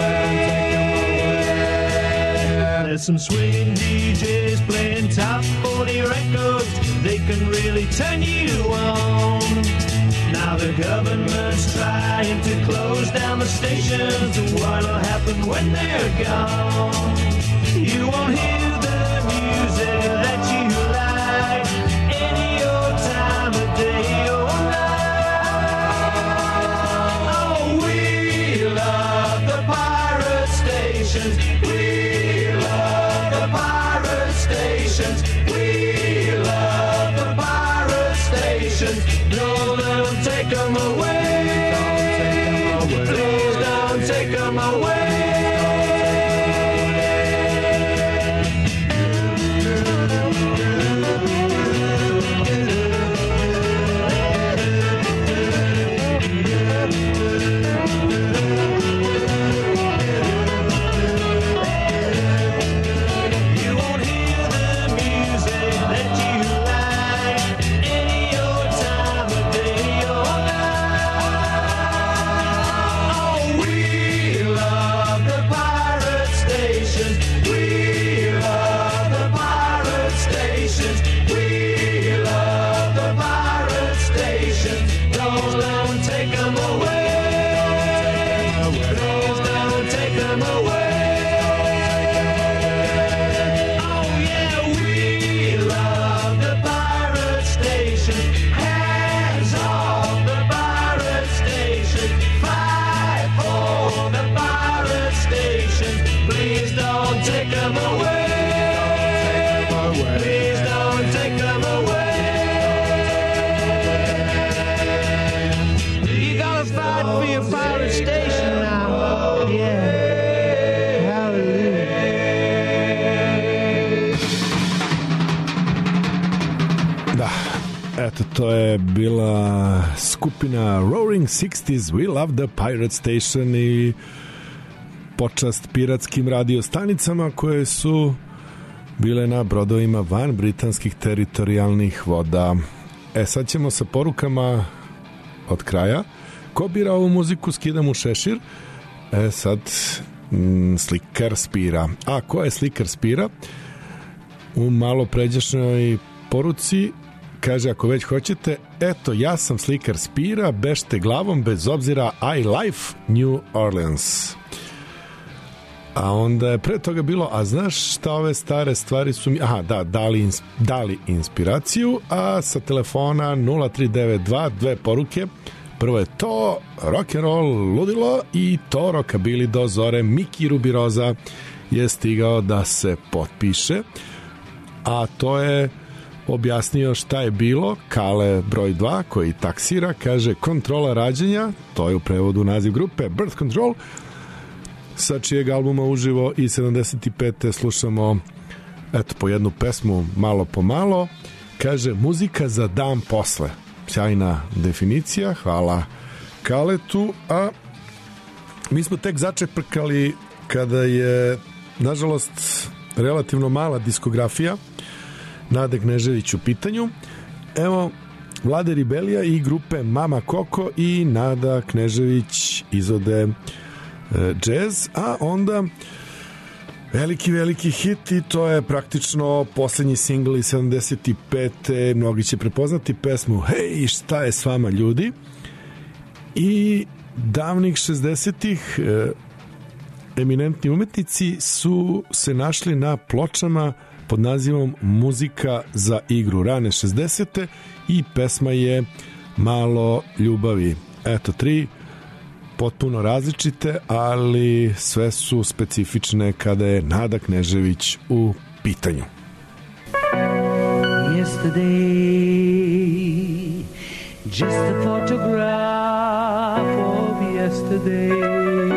There's some swinging D Js playing top forty records. They can really turn you on. Now the government's trying to close down the stations. What'll happen when they're gone? You won't hear the music that you like any old time of day or night. Oh, we love the pirate stations. We love the pirate stations. We love the pirate stations. Don't let them take them away. Please don't take them away. Eto, to je bila skupina Roaring Sixties, We Love the Pirate Station, i počast piratskim radio stanicama koje su bile na brodovima van britanskih teritorijalnih voda. E, sad ćemo sa porukama od kraja. Ko bira ovu muziku, skidam u šešir. E, sad m, Slikar Spira. A ko je Slikar Spira? U malo pređašnjoj poruci kaže, ako već hoćete, eto, ja sam Slikar Spira, bežte glavom bez obzira, I life New Orleans. A onda je pre toga bilo, a znaš šta ove stare stvari su mi, aha, da, dali, ins, dali inspiraciju, a sa telefona nula tri devet dva, dve poruke. Prvo je to rock'n'roll ludilo i to rockabilly do zore. Miki Rubiroza je stigao da se potpiše, a to je objasnio šta je bilo. Kale broj dva koji taksira kaže kontrola rađenja, to je u prevodu naziv grupe Birth Control, sa čijeg albuma uživo i sedamdeset pete slušamo eto po jednu pesmu malo po malo. Kaže muzika za dan posle. Sjajna definicija, hvala Kaletu. A mi smo tek začeprkali kada je nažalost relativno mala diskografija Nade Knežević u pitanju. Evo Vlade Ribelija i grupe Mama Koko i Nada Knežević izvode e, džez, a onda veliki, veliki hit i to je praktično posljednji singl iz sedamdeset pete. Mnogi će prepoznati pesmu Hej, šta je s vama ljudi? I davnih šezdesetih eminentni umetnici su se našli na pločama pod nazivom Muzika za igru rane šezdesete i pesma je Malo ljubavi. Eto, tri potpuno različite, ali sve su specifične kada je Nada Knežević u pitanju. Yesterday, just a photograph of yesterday,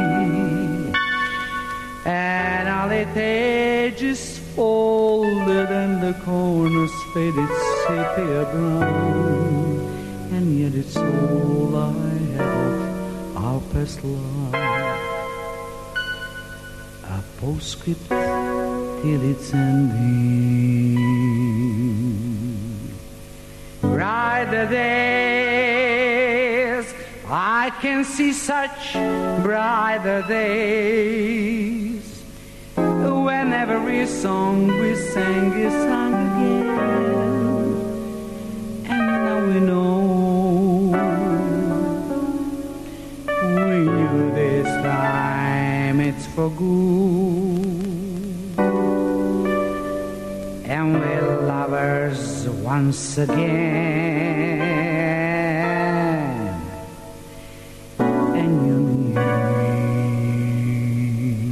and all it edges folded and the corners faded sepia brown, and yet it's all I have of our past life, a postscript till its ending. Brighter days, I can see such brighter days, when every song we sang is sung again, and now we know we knew this time it's for good. And we're lovers once again, and you and me.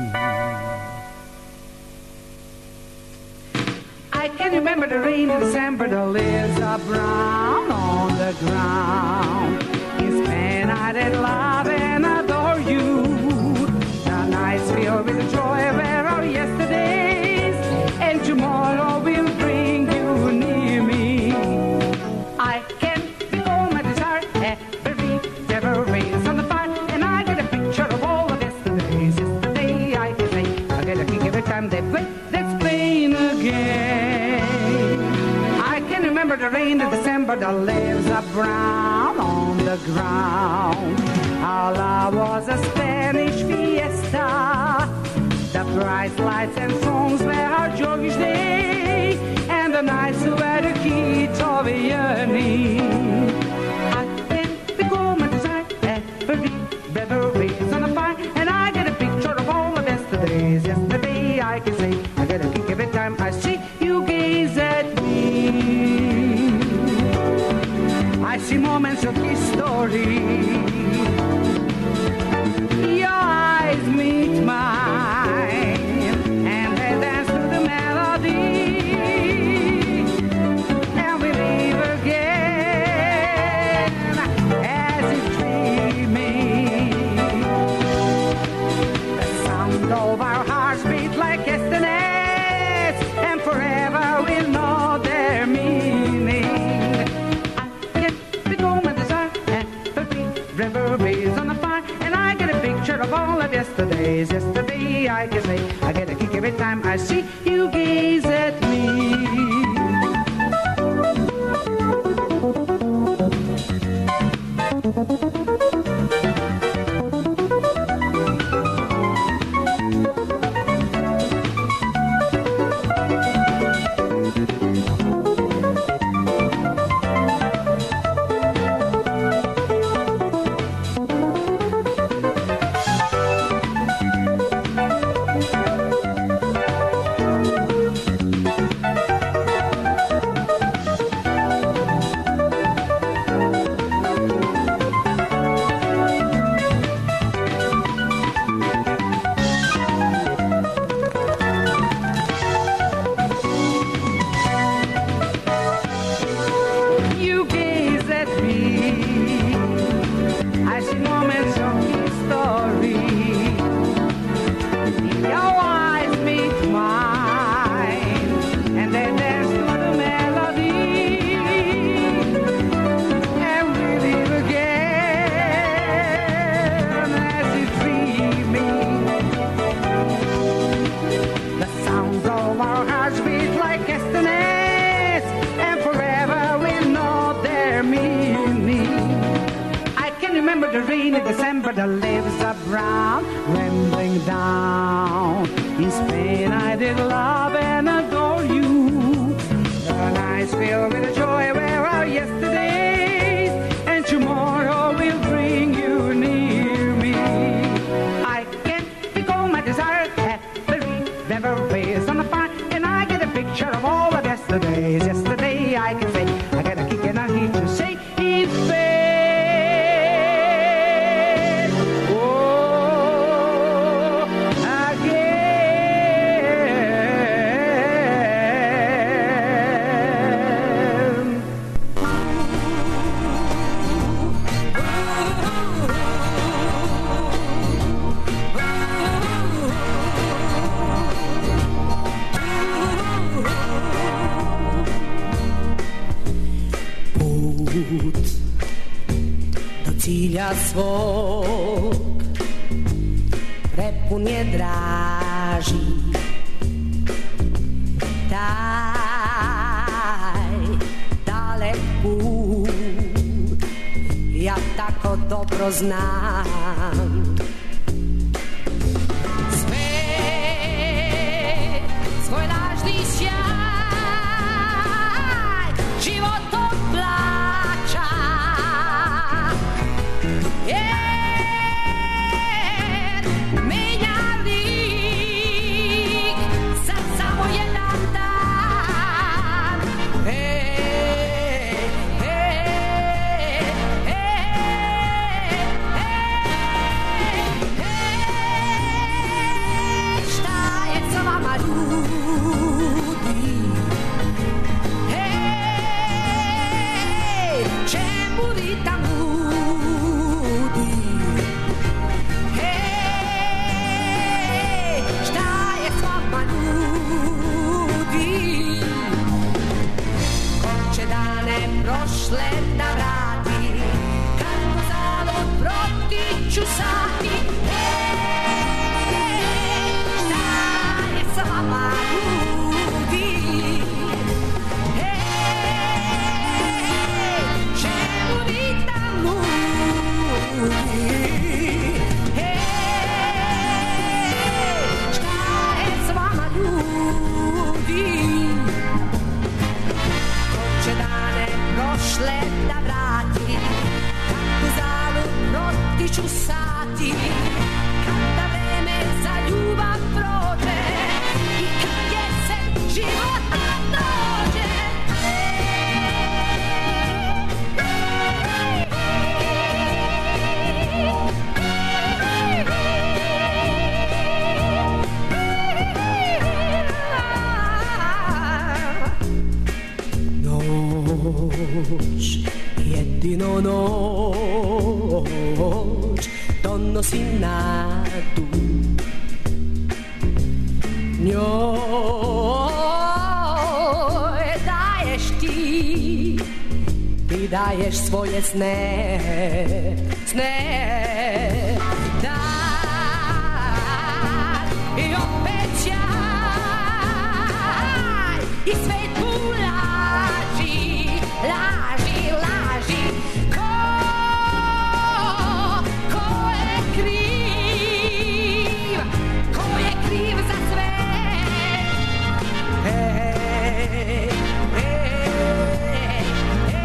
I can remember the rain in December, the leaves are brown on the ground. In Spain I did love and adore you. The nights filled with joy were our yesterdays, and tomorrow will bring you near me. I can feel my desire every ever rains on the fire, and I get a picture of all of yesterdays. Yesterday I can say, I get a kick every time they play. Let's play again. I can remember the rain in December, the leaves are brown on the ground. All I was a Spanish fiesta. The bright lights and songs were our joyous day, and the nights were the key to the yearning. I think the woman desire every beverage on the fire, and I get a picture of all of yesterdays. Yesterday I can say, I get a kick every time I see you gaze at me. I see moments of history. Your eyes meet mine, and they dance to the melody, and we live again as if dreaming. The sound of our hearts beat like yesterdays, and forever we'll know their meaning. I get the moment desire every reveries on the fire, and I get a picture of all of yesterdays. Yesterday I can say, I get a kick every time I see you gaze at me. The rain in December, the leaves are brown, rambling down. In Spain I did love and adore you. The nights filled with joy were our yesterdays, and tomorrow will bring you svog prepun je draži taj dalek put, ja tako dobro znam. Sve svoj lažni sjaj životom plaća, jer menja lik za samo jedan dan. Ej, ej, ej, ej, šta je sa vama ljudi? Ej, čemu vi tam ludi? Ej, šta je s vama ljudi? Ko će dane prošle da vrati, kako zalud protiču sati? Ej, šta je sa vama ljudi? Ej, čemu vi tam ludi? Ej, šta je s vama ljudi? Ko će dane prošle da vrati, kako zalud protiču sati, kada vreme za ljubav prođe i kad jesen života dođe. Noć, jedino noć donosi nadu, njoj daješ ti, ti daješ svoje sne, sne, dan i opet sjaj i svet mu laži, laži, laži. Ko, ko je kriv, ko je kriv za sve? Ej, ej, ej,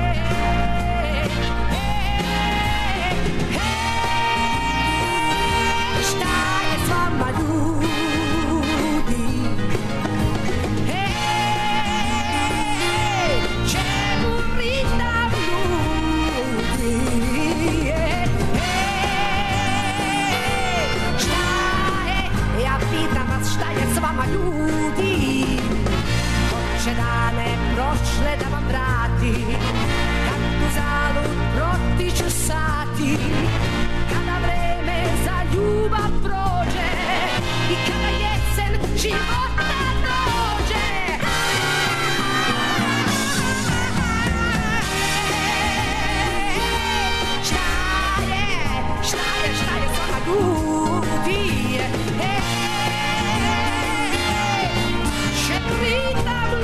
ej, šta je s vama ljudi? Ej, čemu vi tam ljudi? Ej, šta je, ja pitam vas šta je s vama ljudi? Ko će dane prošle da vam vrati, kad u zalud protiču sati, kada vreme za ljubav prođe i kada jesen života dođe. Šta je, šta je, šta je s vama ljudi? Ej, čekritam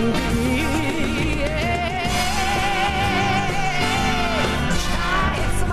ljudi. Ej, šta je s vama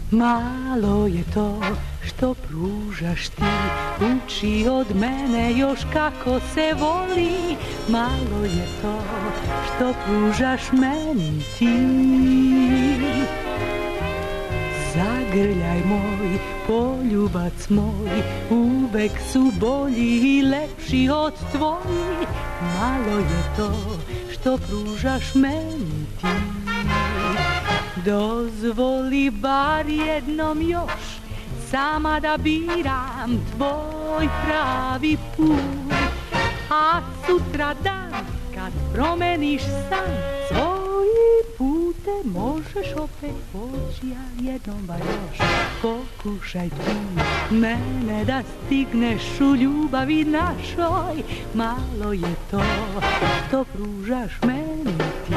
Malo je to što pružaš ti, uči od mene još kako se voli. Malo je to što pružaš meni ti. Zagrljaj moj, poljubac moj, uvek su bolji i lepši od tvojih. Malo je to što pružaš meni ti. Dozvoli bar jednom još sama da biram tvoj pravi put. A sutra dan kad promeniš san, svojim putem možeš opet poći, a jednom bar još pokušaj ti mene da stigneš u ljubavi našoj. Malo je to što pružaš meni ti.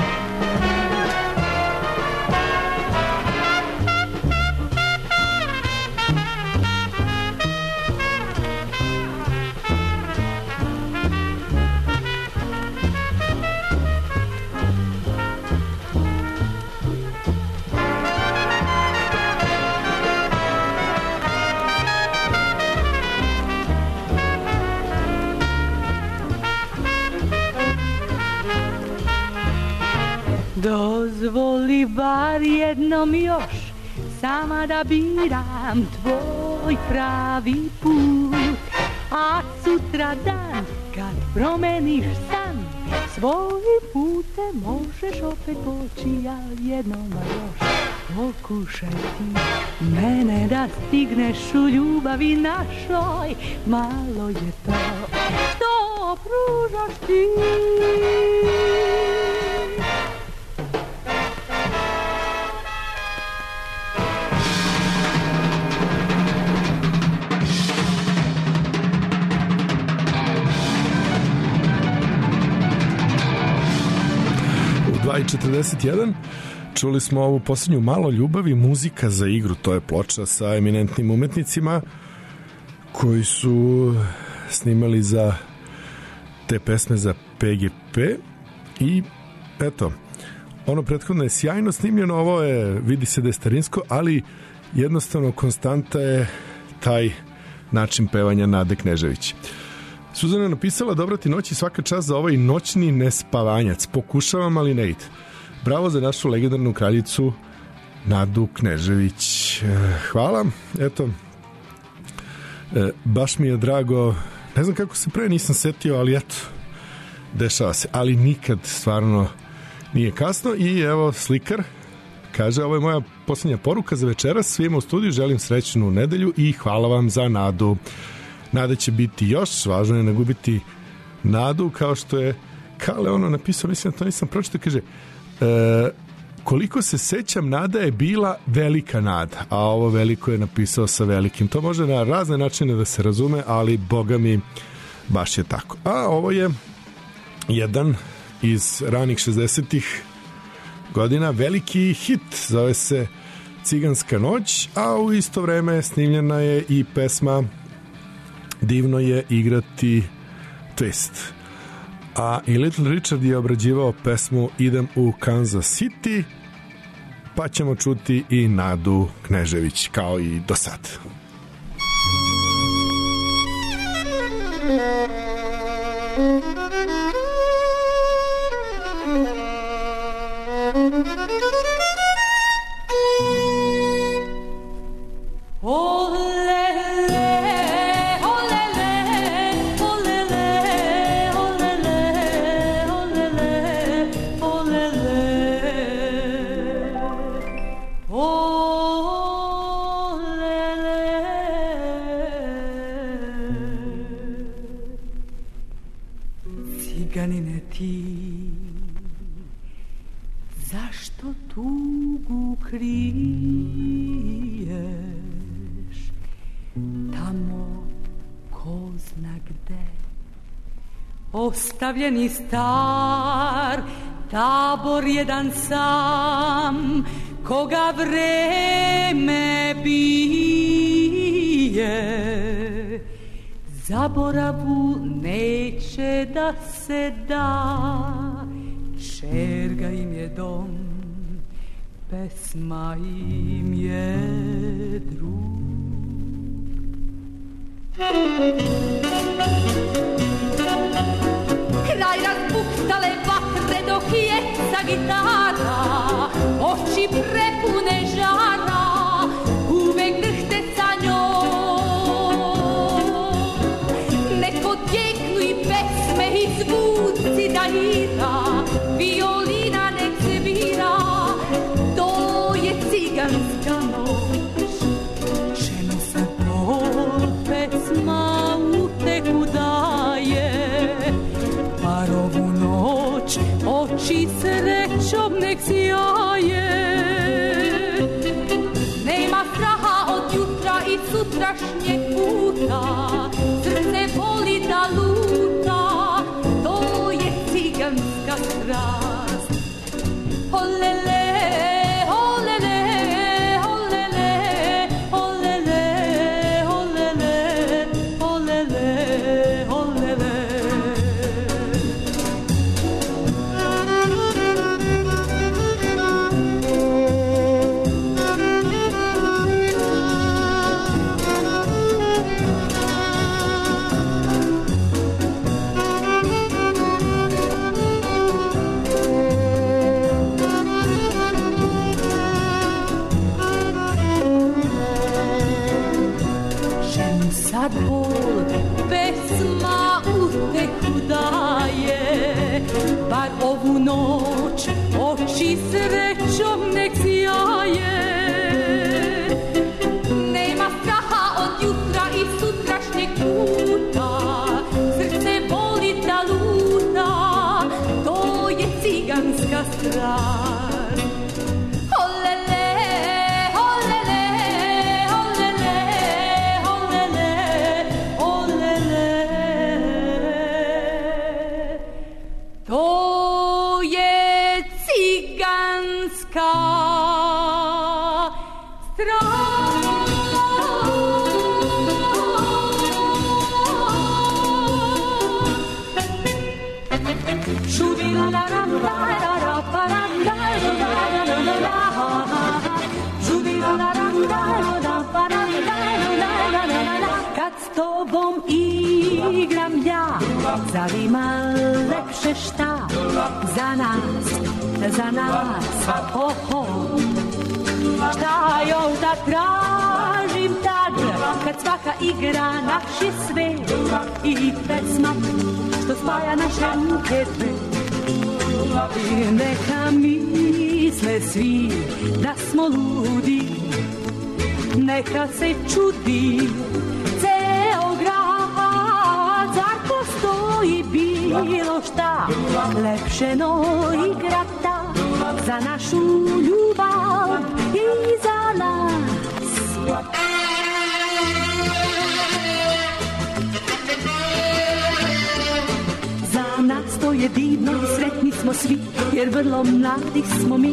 Dozvoli bar jednom još sama da biram tvoj pravi put. A sutra dan kad promeniš san, svojim putem možeš opet poći, a jednom još pokušaj ti mene da stigneš u ljubavi našoj. Malo je to što pružaš ti. dva i četrdeset jedan čuli smo ovu posljednju Malo ljubavi, muzika za igru. To je ploča sa eminentnim umetnicima koji su snimali za te pesme za P G P. I eto, ono prethodno je sjajno snimljeno, ovo je, vidi se da je starinsko, ali jednostavno konstanta je taj način pevanja Nade Knežević. Suzana je napisala: dobra ti noć i svaka čast za ovaj noćni nespavanjac. Pokušavam, ali ne ide. Bravo za našu legendarnu kraljicu Nadu Knežević. Hvala. Eto, baš mi je drago. Ne znam kako se pre nisam setio, ali eto, dešava se. Ali nikad stvarno nije kasno. I evo slikar kaže: ovo je moja posljednja poruka za večeras. Svima u studiju želim srećnu nedelju i hvala vam za nadu. Nada će biti još, važno je nagubiti nadu, kao što je Kale ono napisao, mislim da to nisam pročitao, kaže e, koliko se sećam, Nada je bila velika nada, a ovo veliko je napisao sa velikim. To može na razne načine da se razume, ali boga mi baš je tako. A ovo je jedan iz ranih šezdesetih godina, veliki hit, zove se Ciganska noć, a u isto vreme snimljena je i pesma Divno je igrati twist. A i Little Richard je obrađivao pesmu Idem u Kansas City, pa ćemo čuti i Nadu Knežević kao i do sad. Ciganine ti, zašto tugu kriješ tamo ko zna gde? Ostavljeni star tabor jedan sam, koga vreme bije, zaboravu neće da se da. Čerga im je dom, pesma im je drug. Kraj razbuktale vatre dok jeca gitara, oči prepune žara, uvek drhte sa njom. Neko djeknu i pesme i zvuci da ira, violina nek se vira, to je ciganska noć. Čemu se bol pesma uteku daje, bar ovu noć oči srećom nek sjaje. Nema straha od jutra i sutrašnjeg puta, srce voli da luta, to je ciganska strast. Olele, olele, olele, olele, olele, olele, olele. Sad bol pesma uteku daje, bar ovu noć oči srećom nek sjaje. Nema straha od jutra i sutrašnjeg puta, srce voli da luta, to je ciganska strast. Olele, olele, olele, olele, olele, to je ciganska Kad s tobom igram ja, zar ima lepše šta za nas, za nas, ho, ho. Šta još da tražim tad, kad svaka igra naš je sve i pesma što spaja naše ruke dve. I neka misle svi da smo ludi, neka se čudi ceo grad, zar postoji bilo šta lepše no igrata za našu ljubav i za nas. Za nas to je divno i sretni smo svi, jer vrlo mladi smo mi.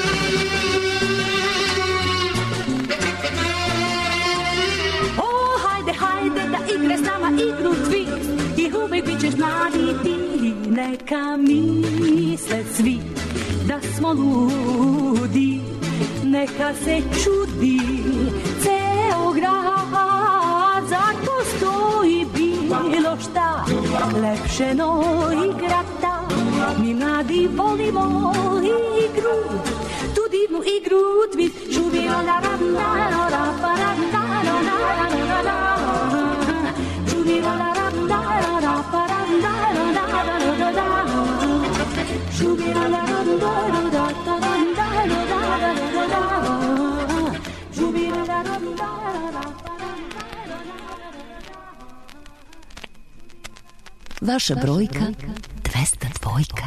Hajde da igre s nama igru dvi i uvek bit ćeš mladi ti. Neka misle svi da smo ludi, neka se čudi ceo grad, zar postoji bilo šta lepše no igrata. Mi mladi volimo igru, tu divnu igru dvi. Čuvio la ram la la pa ram la la la la la. Čuvio la ram la la pa ram la la la la la. Čuvio la ram la la pa ram la la la la la. Čuvio la ram la la pa ram la la la. Vaša brojka dvesta dvojka.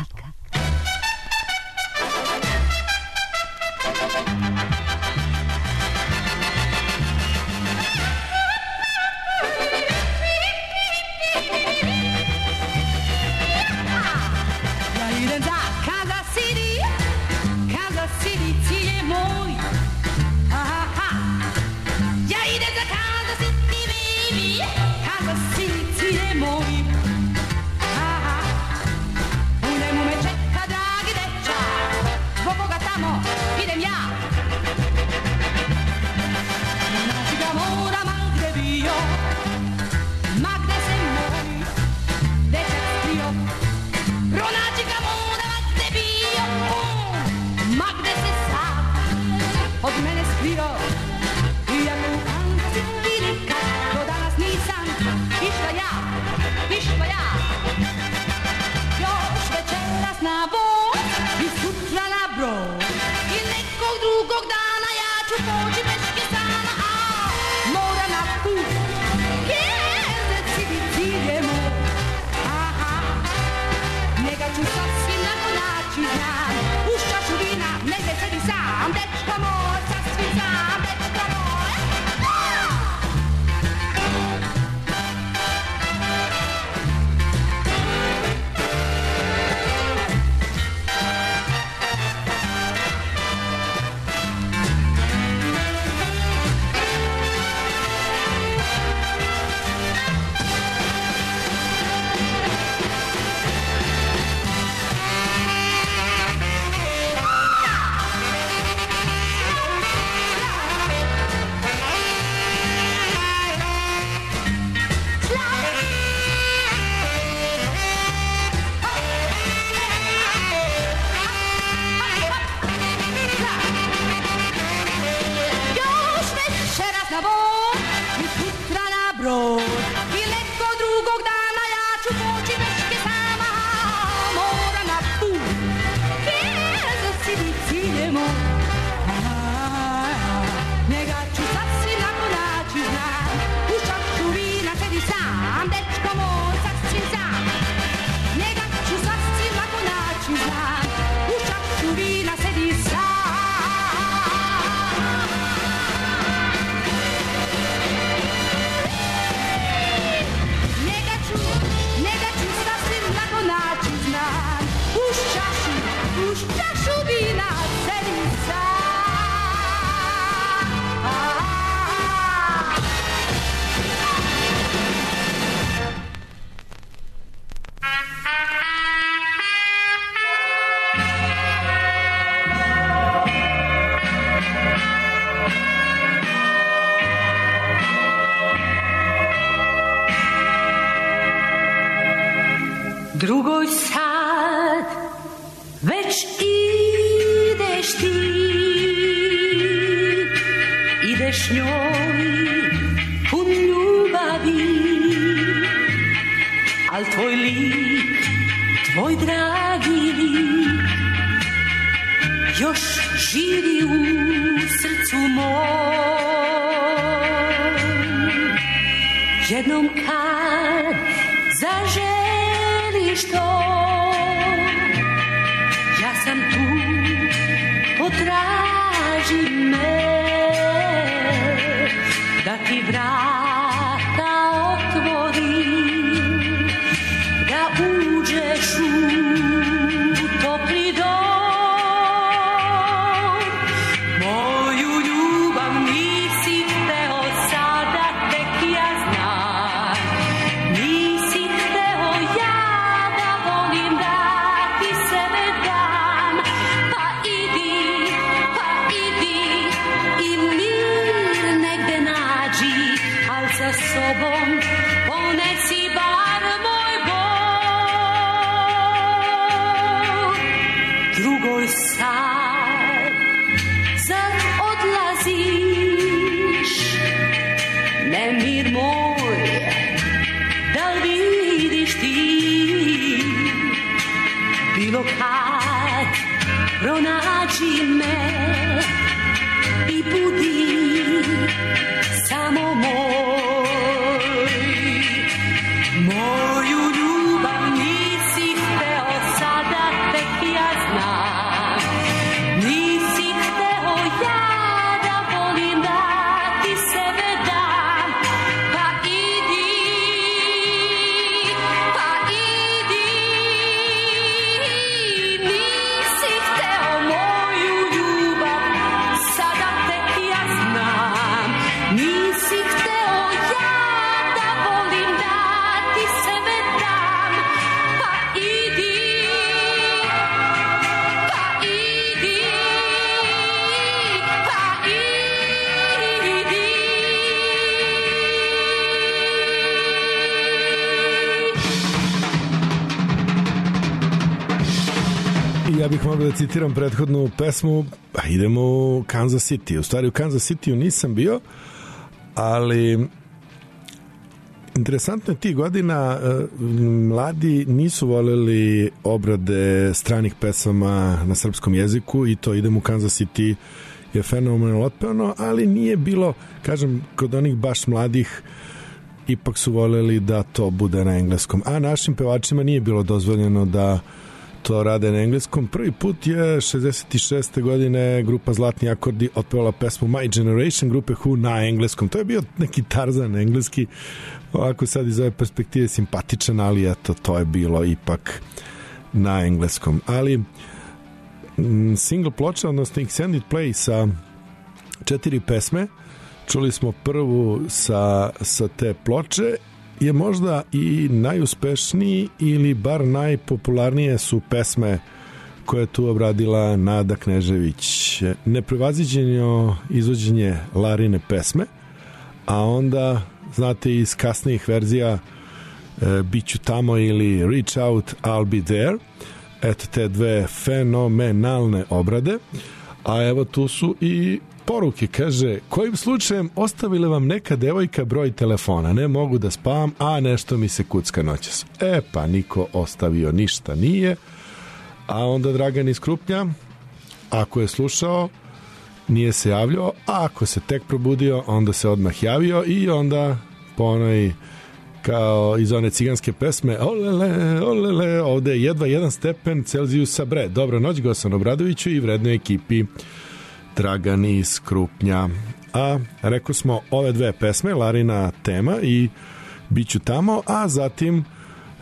Un moj. Njega ću sasvim lako naći, znam. U čašu vina sedi sam, dečko moj, sasvim sam. Njega ću sasvim lako naći, znam. U čašu vina sedi sam. Njega ću, njega ću sasvim lako naći, znam. U čašu, u čašu vina sedi sam. Drugoj sad već ideš ti, ideš njoj pun ljubavi, al tvoj lik, tvoj dragi lik još živi u srcu mom. Jednom kad zaželiš to, ja sam tu, potraži me, da ti vrata otvorim, da uđeš u topli dom. Moju ljubav nisi hteo, sada tek ja znam. Nisi hteo ja da volim, da ti sebe dam. Pa idi, pa idi i mir negde nađi, al sa sobom ponesi bar moj bol. Drugoj sad, zar odlaziš? Nemir moj, da li vidiš ti? Bilo kad pronađi me i budi samo moj. Moju ljubav nisi hteo, sada tek ja znam. Nisi hteo ja da volim, da ti sebe dam. Pa idi, pa idi. Nisi hteo moju ljubav, sada tek ja znam. Nisi hteo ja da volim, da ti sebe dam. Pa idi, pa idi, pa idi. Ja bih mogao da citiram prethodnu pesmu, a idemo u Kansas City. U stvari u Kansas Cityu nisam bio, ali interesantno je tih godina mladi nisu voljeli obrade stranih pesama na srpskom jeziku i to idemo u Kansas City je fenomenalno otpevano, ali nije bilo, kažem, kod onih baš mladih ipak su voljeli da to bude na engleskom, a našim pevačima nije bilo dozvoljeno da to rade na engleskom. Prvi put je šezdeset šeste godine grupa Zlatni akordi otpevala pesmu My Generation grupe Who na engleskom. To je bio neki Tarzan engleski, ovako sad iz ove perspektive simpatičan, ali eto, to je bilo ipak na engleskom. Ali single ploča, odnosno extended play sa četiri pesme, čuli smo prvu sa, sa te ploče, je možda i najuspešniji ili bar najpopularnije su pesme koje je tu obradila Nada Knežević. Neprevaziđeno izvođenje Larine pesme, a onda znate iz kasnijih verzija e, Biću tamo ili Reach Out, I'll Be There. Eto te dve fenomenalne obrade. A evo tu su i poruke, kaže, kojim slučajem ostavile vam neka devojka broj telefona, ne mogu da spavam, a nešto mi se kucka noćas. E pa niko ostavio ništa nije. A onda Dragan iz Krupnja, ako je slušao, nije se javljao, a ako se tek probudio, onda se odmah javio i onda po onoj kao iz one ciganske pesme olele, olele, ovde je jedva jedan stepen Celzijusa bre. Dobro noć Gosan Obradoviću i vrednoj ekipi Dragan iz Krupnja. A rekao smo ove dve pesme, Larina tema i Biću tamo, a zatim e,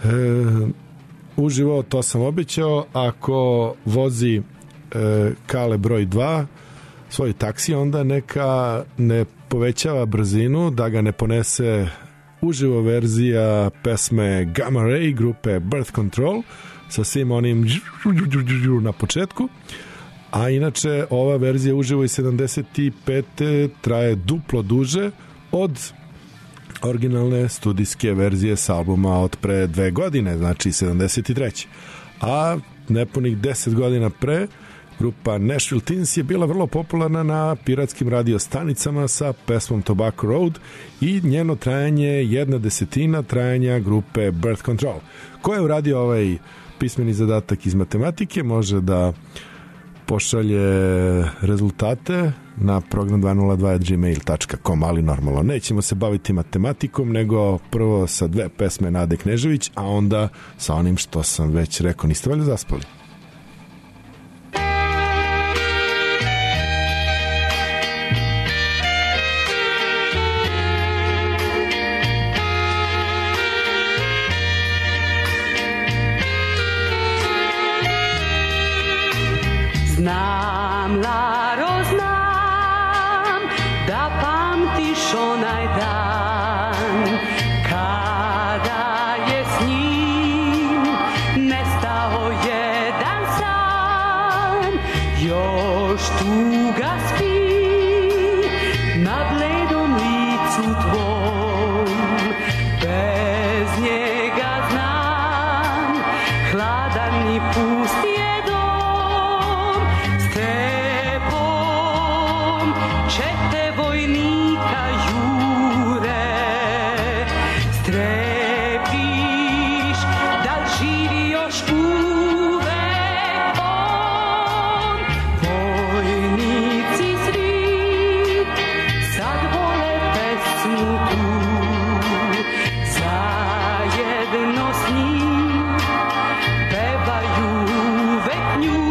uživo, to sam obećao, ako vozi e, Kale broj dva svoj taksi, onda neka ne povećava brzinu, da ga ne ponese uživo verzija pesme Gamma Ray grupe Birth Control sa svim onim na početku, a inače ova verzija uživo iz sedamdeset pete traje duplo duže od originalne studijske verzije s albuma od pre dve godine, znači sedamdeset treće. A nepunih deset godina pre grupa Nashville Teens je bila vrlo popularna na piratskim radio stanicama sa pesmom Tobacco Road i njeno trajanje je jedna desetina trajanja grupe Birth Control. Ko je uradio ovaj pismeni zadatak iz matematike može da pošalje rezultate na program dvesta nula dva at gmail dot com, ali normalno nećemo se baviti matematikom, nego prvo sa dve pesme Nade Knežević, a onda sa onim što sam već rekao. Niste valjda zaspali? Znam, Laro, znam, da pamtiš onaj dan kada je s njim nestao jedan san. Još tuga spi na bledom licu tvom, bez njega znam, hladan i pust je čete vojnika jure, strepiš da li živi još uvek on. Vojnici svi sad vole pesmu tu, zajedno s njim pevaju uvek nju.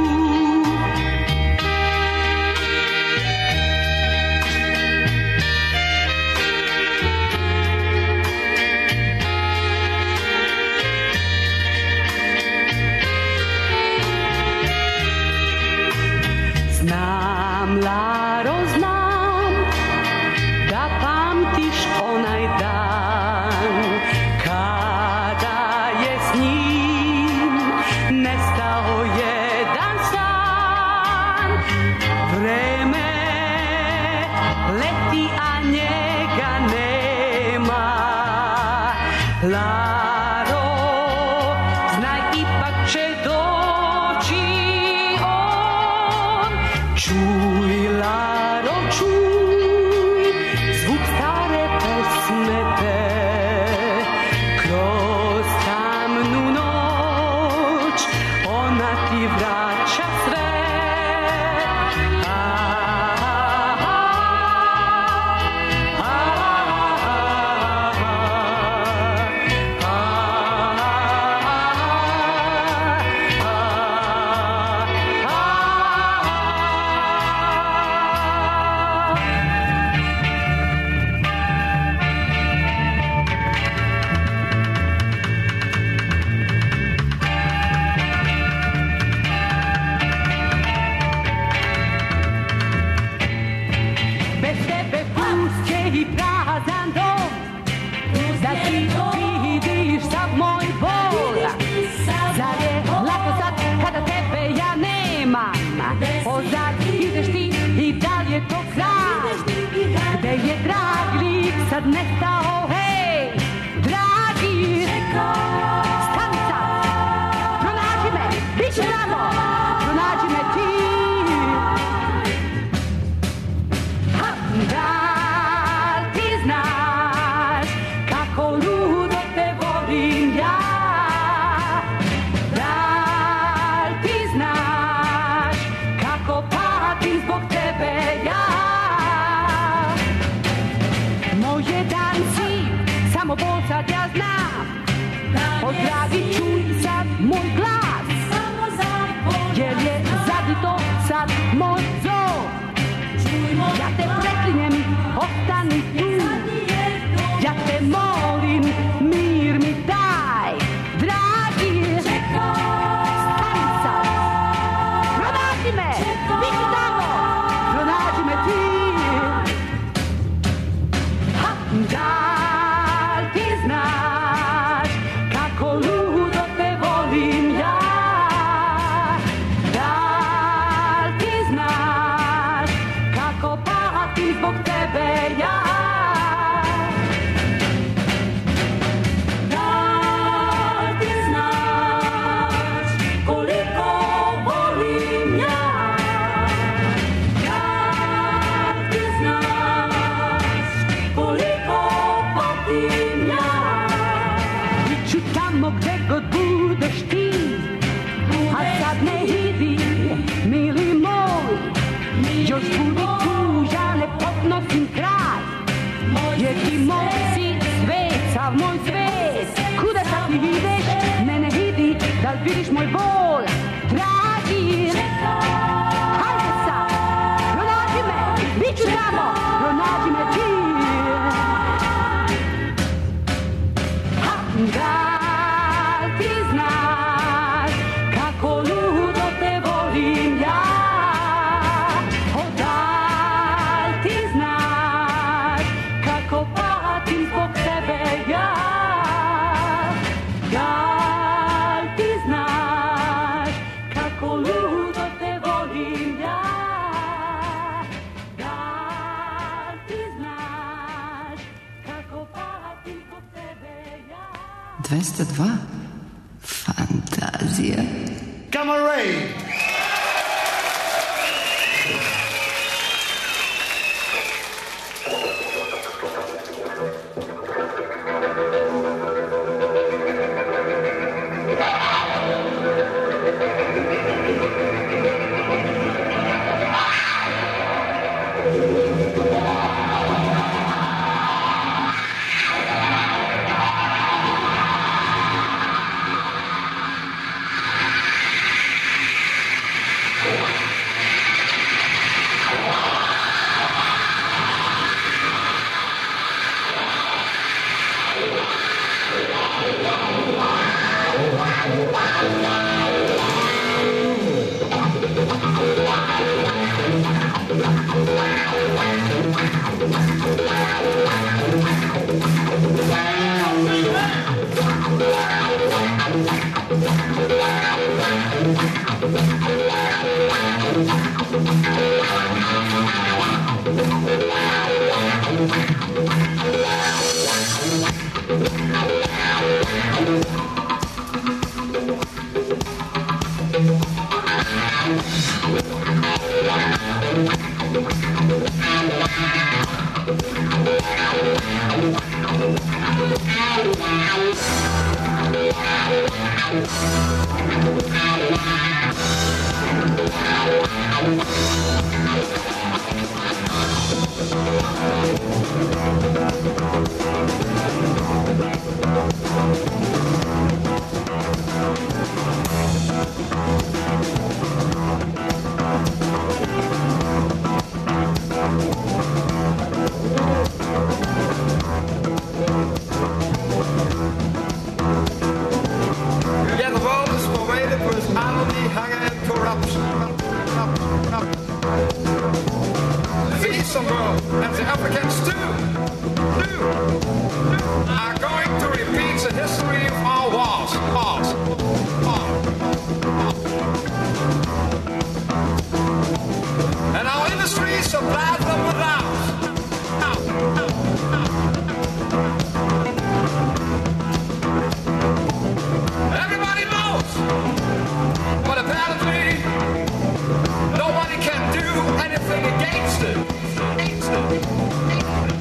Znam, Laro, znam, da pamtiš onaj dan kada je s njim nestao jedan san. Vreme leti, a njega nema. Laro, znaj, ipak će doći on. Čuj, Laro, čuj, zvuk stare pesme te, kroz tamnu noć ona ti vraća sve. A, a, a, a, bez tebe pust je i prazan dom, da ti vidiš sav moj bol. Zar je lako sad kada tebe ja nemam? Ozad ideš ti i da li je to kraj? Gde je drag lik sad nestao? Hej, dragi, stani sad, pronađi me, bit će rado, pronađi me ti. Da li ti znaš kako ludo te volim ja? Da li ti znaš kako patim zbog tebe ja. Moj jedan si, samo bol sad ja znam. Pozdravit ću sad moj glas, jer je zadito sad moj zov. Ja te preklinjem, ostani tu. Ja te molim, mir mi daj, dragi. Stani sad, pronađi me, bit ću tamo, pronađi me ti. Ha, da li ti znaš kako ludo te volim ja? Da li ti znaš kako patim zbog tebe ja? Gde god budeš ti, a sad ne idi, mili moj, još budi tu, ja ne podnosim kraj, jer ti moj si svet, sav moj svet. Kuda sad ti ideš, mene vidi, da li vidiš moj bol, dragi. Hajde sad, pronađi me, bit ću tamo, pronađi me ti. Ha, da. dvesta dva Fantazija. Camarade. Nobody can do anything against it. Against it.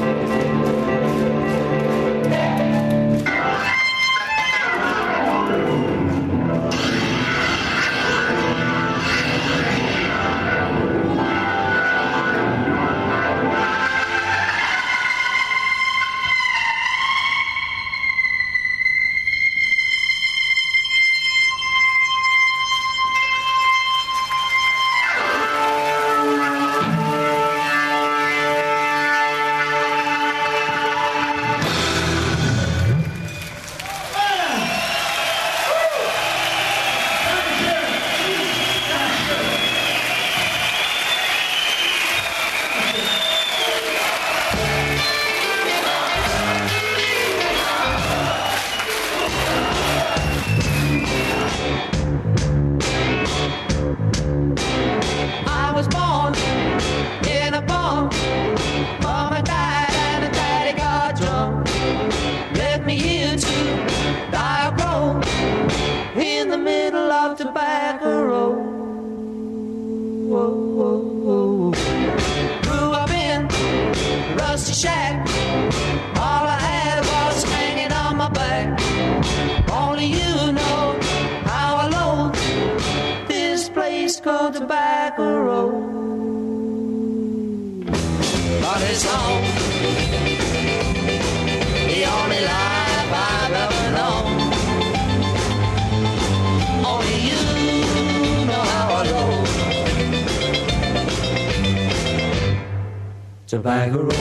Tobacco Road.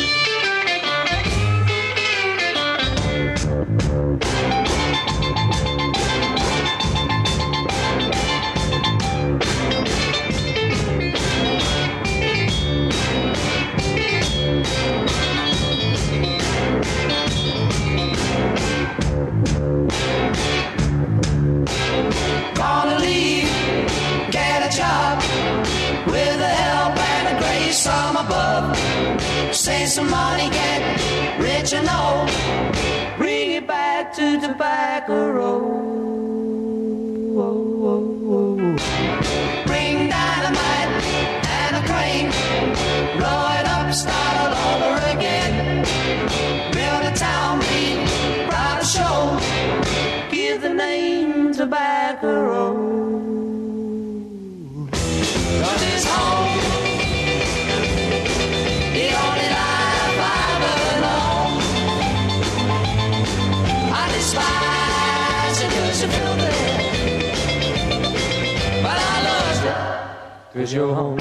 Gonna leave, get a job with the help and the grace from above. Save some money, get rich and old. Bring it back to Tobacco Road. Bring dynamite and a crane. Blow it up, start all over again. Build a town, beat, write a show. Give the name Tobacco Road. 'Cause it's home, the only life I've ever known. I despise it 'cause you feel there, but I love you 'cause you're home.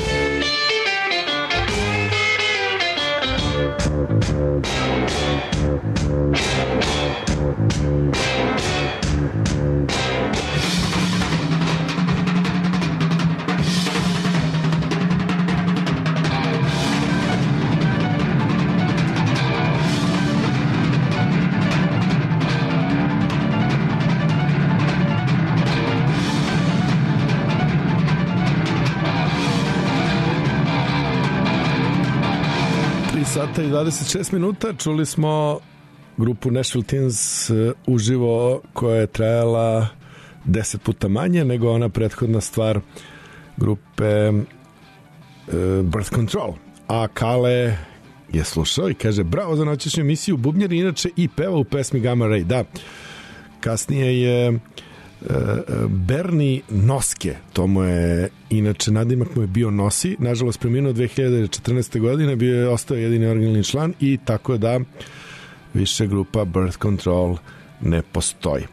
Sata i dvadeset šest minuta, čuli smo grupu Nashville Teens uh, uživo, koja je trajala deset puta manje nego ona prethodna stvar grupe uh, Birth Control. A Kale je slušao i kaže bravo za noćešnju emisiju, bubnjar inače i peva u pesmi Gamma Ray. Da, kasnije je uh, Bernie Noske, to mu je inače nadimak mu je bio Nosi, nažalost preminuo dve hiljade četrnaeste. godine, bio je ostao jedini originalni član i tako da više grupa Birth Control ne postoji.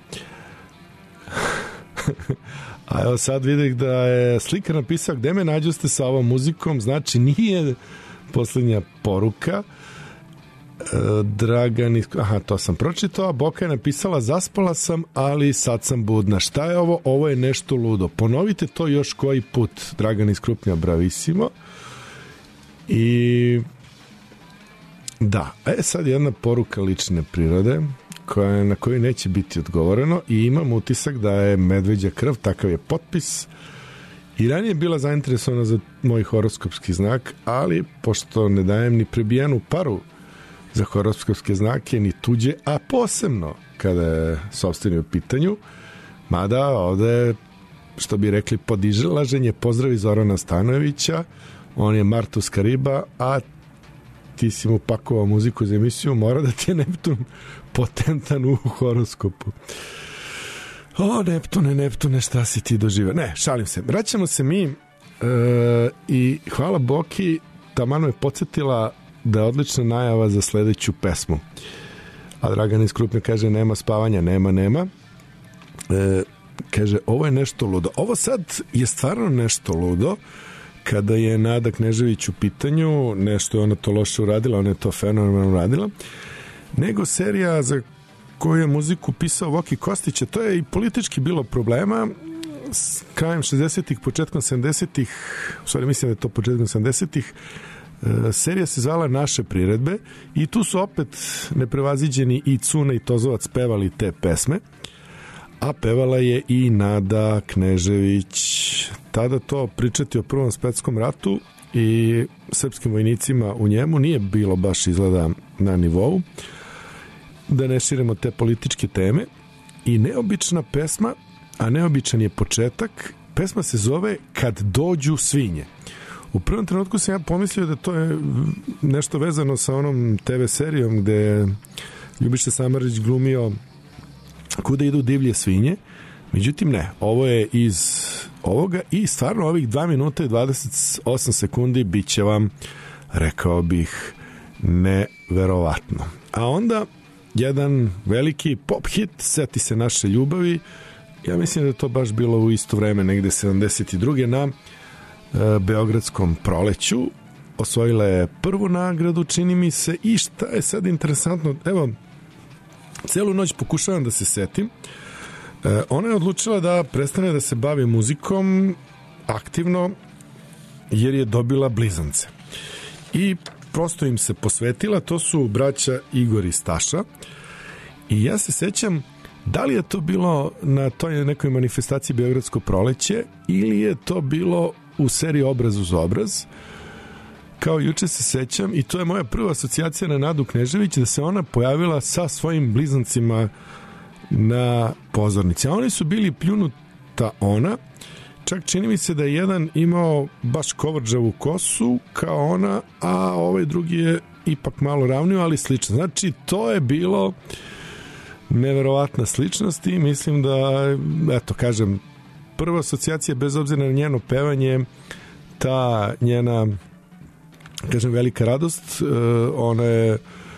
A evo sad vidim da je slikar napisao gde me nađoste sa ovom muzikom, znači nije poslednja poruka. Dragan iz... Aha, to sam pročitao. Boka je napisala zaspala sam, ali sad sam budna. Šta je ovo? Ovo je nešto ludo. Ponovite to još koji put. Dragan iz Krupnja, bravissimo. I da, e sad jedna poruka lične prirode koja, na koju neće biti odgovoreno i imam utisak da je medveđa krv, takav je potpis. I ranije je bila zainteresovana za moj horoskopski znak, ali pošto ne dajem ni prebijanu paru za horoskopske znake, ni tuđe, a posebno kada je sopstveni u pitanju, mada ovde, što bi rekli, podiželaženje, pozdravi Zorana Stanojevića, on je Martus Kariba, a ti si mu pakovao muziku za emisiju, mora da ti je Neptun potentan u horoskopu. O, Neptune, Neptune, šta si ti doživio? Ne, šalim se. Vraćamo se mi e, i hvala Boki, taman me podsjetila da je odlična najava za sledeću pesmu. A Dragan iz Krupnja kaže nema spavanja, nema, nema. E, kaže, ovo je nešto ludo. Ovo sad je stvarno nešto ludo. Kada je Nada Knežević u pitanju, nešto je ona to loše uradila, ona je to fenomenalno uradila, nego serija za koju je muziku pisao Voki Kostić, to je i politički bilo problema. S krajem šezdesetih, početkom sedamdesetih, u stvari mislim da je to početkom sedamdesetih, serija se zvala Naše priredbe i tu su opet neprevaziđeni i Cuna i Tozovac pevali te pesme, a pevala je i Nada Knežević. Tada to pričati o Prvom svetskom ratu i srpskim vojnicima u njemu nije bilo baš izgleda na nivou, da ne širimo te političke teme. I neobična pesma, a neobičan je početak, pesma se zove Kad dođu svinje. U prvom trenutku sam ja pomislio da to je nešto vezano sa onom te ve serijom gde je Ljubiša Samardžić glumio Kuda idu divlje svinje. Međutim ne, ovo je iz ovoga i stvarno ovih dva minuta i dvadeset osam sekundi bit će vam, rekao bih, neverovatno. A onda jedan veliki pop hit, Seti se naše ljubavi. Ja mislim da je to baš bilo u isto vreme, negde sedamdeset druge na e, Beogradskom proleću. Osvojila je prvu nagradu, čini mi se, i šta je sad interesantno, evo, celu noć pokušavam da se setim. E, ona je odlučila da prestane da se bavi muzikom aktivno jer je dobila blizance. I prosto im se posvetila, to su braća Igor i Staša. I ja se sećam da li je to bilo na toj nekoj manifestaciji Beogradsko proleće ili je to bilo u seriji Obraz uz obraz. Kao juče se sećam, i to je moja prva asocijacija na Nadu Knežević, da se ona pojavila sa svojim blizancima na pozornici. A oni su bili pljunuta ona, čak čini mi se da je jedan imao baš kovrđavu kosu kao ona, a ovaj drugi je ipak malo ravnio, ali slično. Znači, to je bilo neverovatna sličnost i mislim da, eto, kažem, prva asocijacija, bez obzira na njeno pevanje, ta njena, kažem, velika radost, ona je,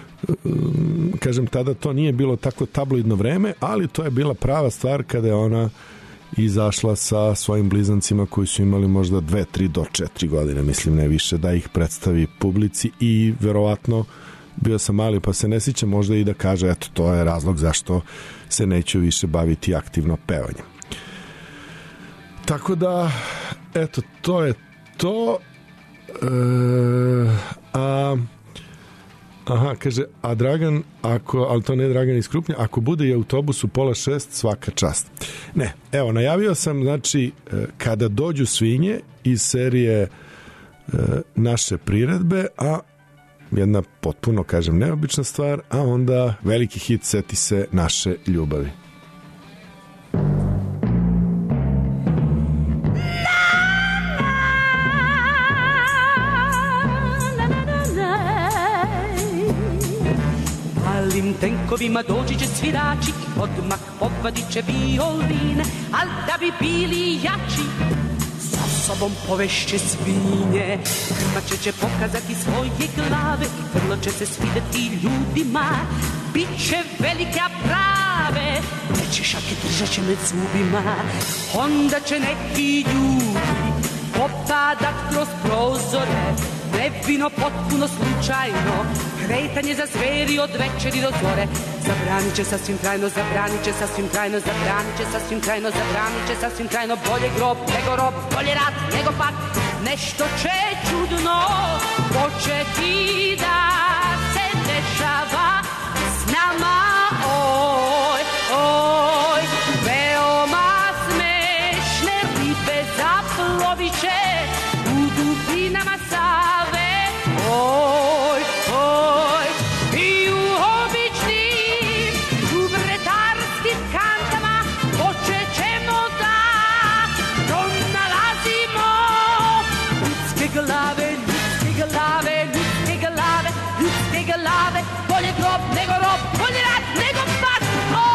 kažem, tada to nije bilo tako tabloidno vreme, ali to je bila prava stvar kada je ona izašla sa svojim blizancima koji su imali možda dve, tri do četiri godine, mislim, ne više, da ih predstavi publici i verovatno bio sam mali pa se ne sjećam, možda i da kaže eto, to je razlog zašto se neću više baviti aktivno pevanjem. Tako da, eto, to je to. E, a aha, kaže, a Dragan, ako, ali to ne je Dragan iz Krupnja, ako bude i autobus u pola šest, svaka čast. Ne, evo, najavio sam, znači, Kada dođu svinje iz serije e, Naše priredbe, a jedna potpuno, kažem, neobična stvar, a onda veliki hit Seti se naše ljubavi. Malim tenkovima dođi će svirači, odmah povadit će violine, al da bi bili jači, sa sobom povešće svinje. Krmače će pokazati svoje glave i vrlo će se svideti ljudima. Biće velike prave, neće šake, držat će med zubima. Onda će neki ljudi popadat kroz prozore, nevino, potpuno slučajno, kretanje za zveri od večeri do zore. Zabranit će sasvim trajno, zabranit će sasvim trajno, zabranit će sasvim trajno, zabranit će sasvim trajno. Bolje grob nego rob, bolje rat nego pak, nešto će čudno početi da se dešava s nama. Oj, oj, veoma smešne ribe zaplovit će u dubinama Save. Oj, oj, i u običnim đubretarskim kantama počet ćemo da pronalazimo ljudske glave, ljudske glave, ljudske glave. bolje grob nego rob, bolje rat nego pat.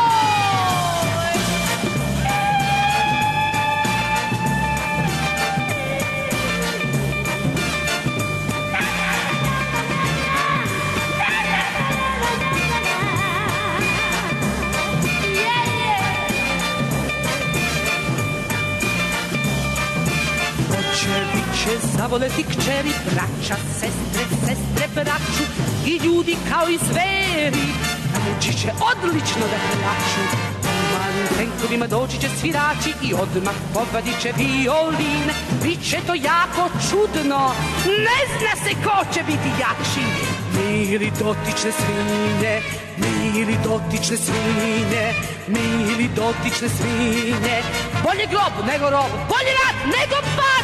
Će zavoleti kćeri, braća, sestre, sestre, braću i ljudi kao i zveri. Nauči će odlično da plaću. U malim tenkovima doći će svirači i odmah povadit će violine. Biće to jako čudno, ne zna se ko će biti jači. Mili dotične svinje, mili dotične svinje, mili dotične svinje. Bolje grob nego rob, bolje rat nego pat.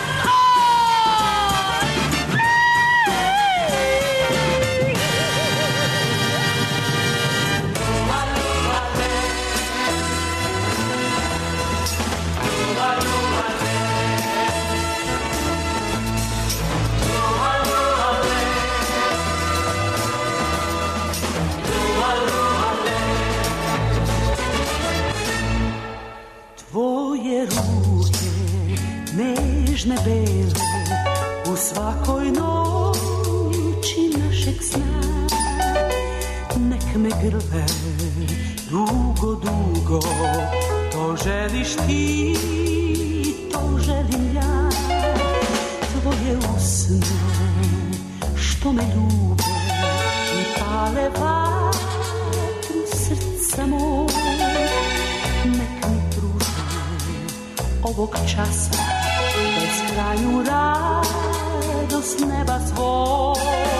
Tvoje ruke, nežne bele, u svakoj noći našeg sna, nek me grle dugo, dugo, to želiš ti, to želim ja. Tvoje usne, što me ljube, mi pale vatru srca moj, nek mi ovog časa beskrajnu radost neba svoj.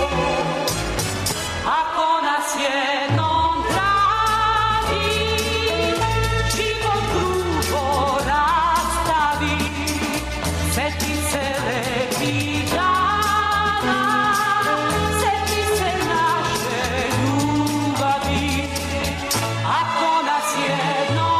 Ako nas jednom traži, život drugo rastavi, seti se lepih dana, seti se naše ljubavi. Ako nas jednom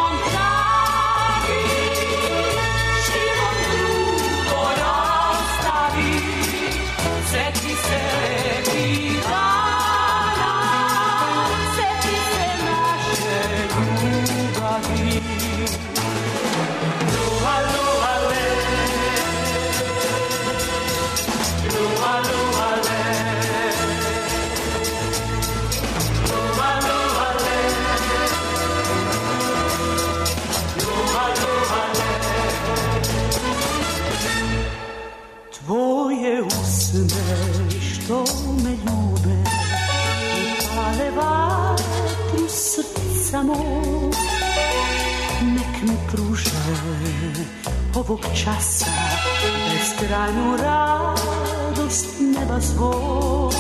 tvoje usne što me ljube i pale vatru srca moj, nek mi pruže ovog časa beskrajnu radost neba svoj.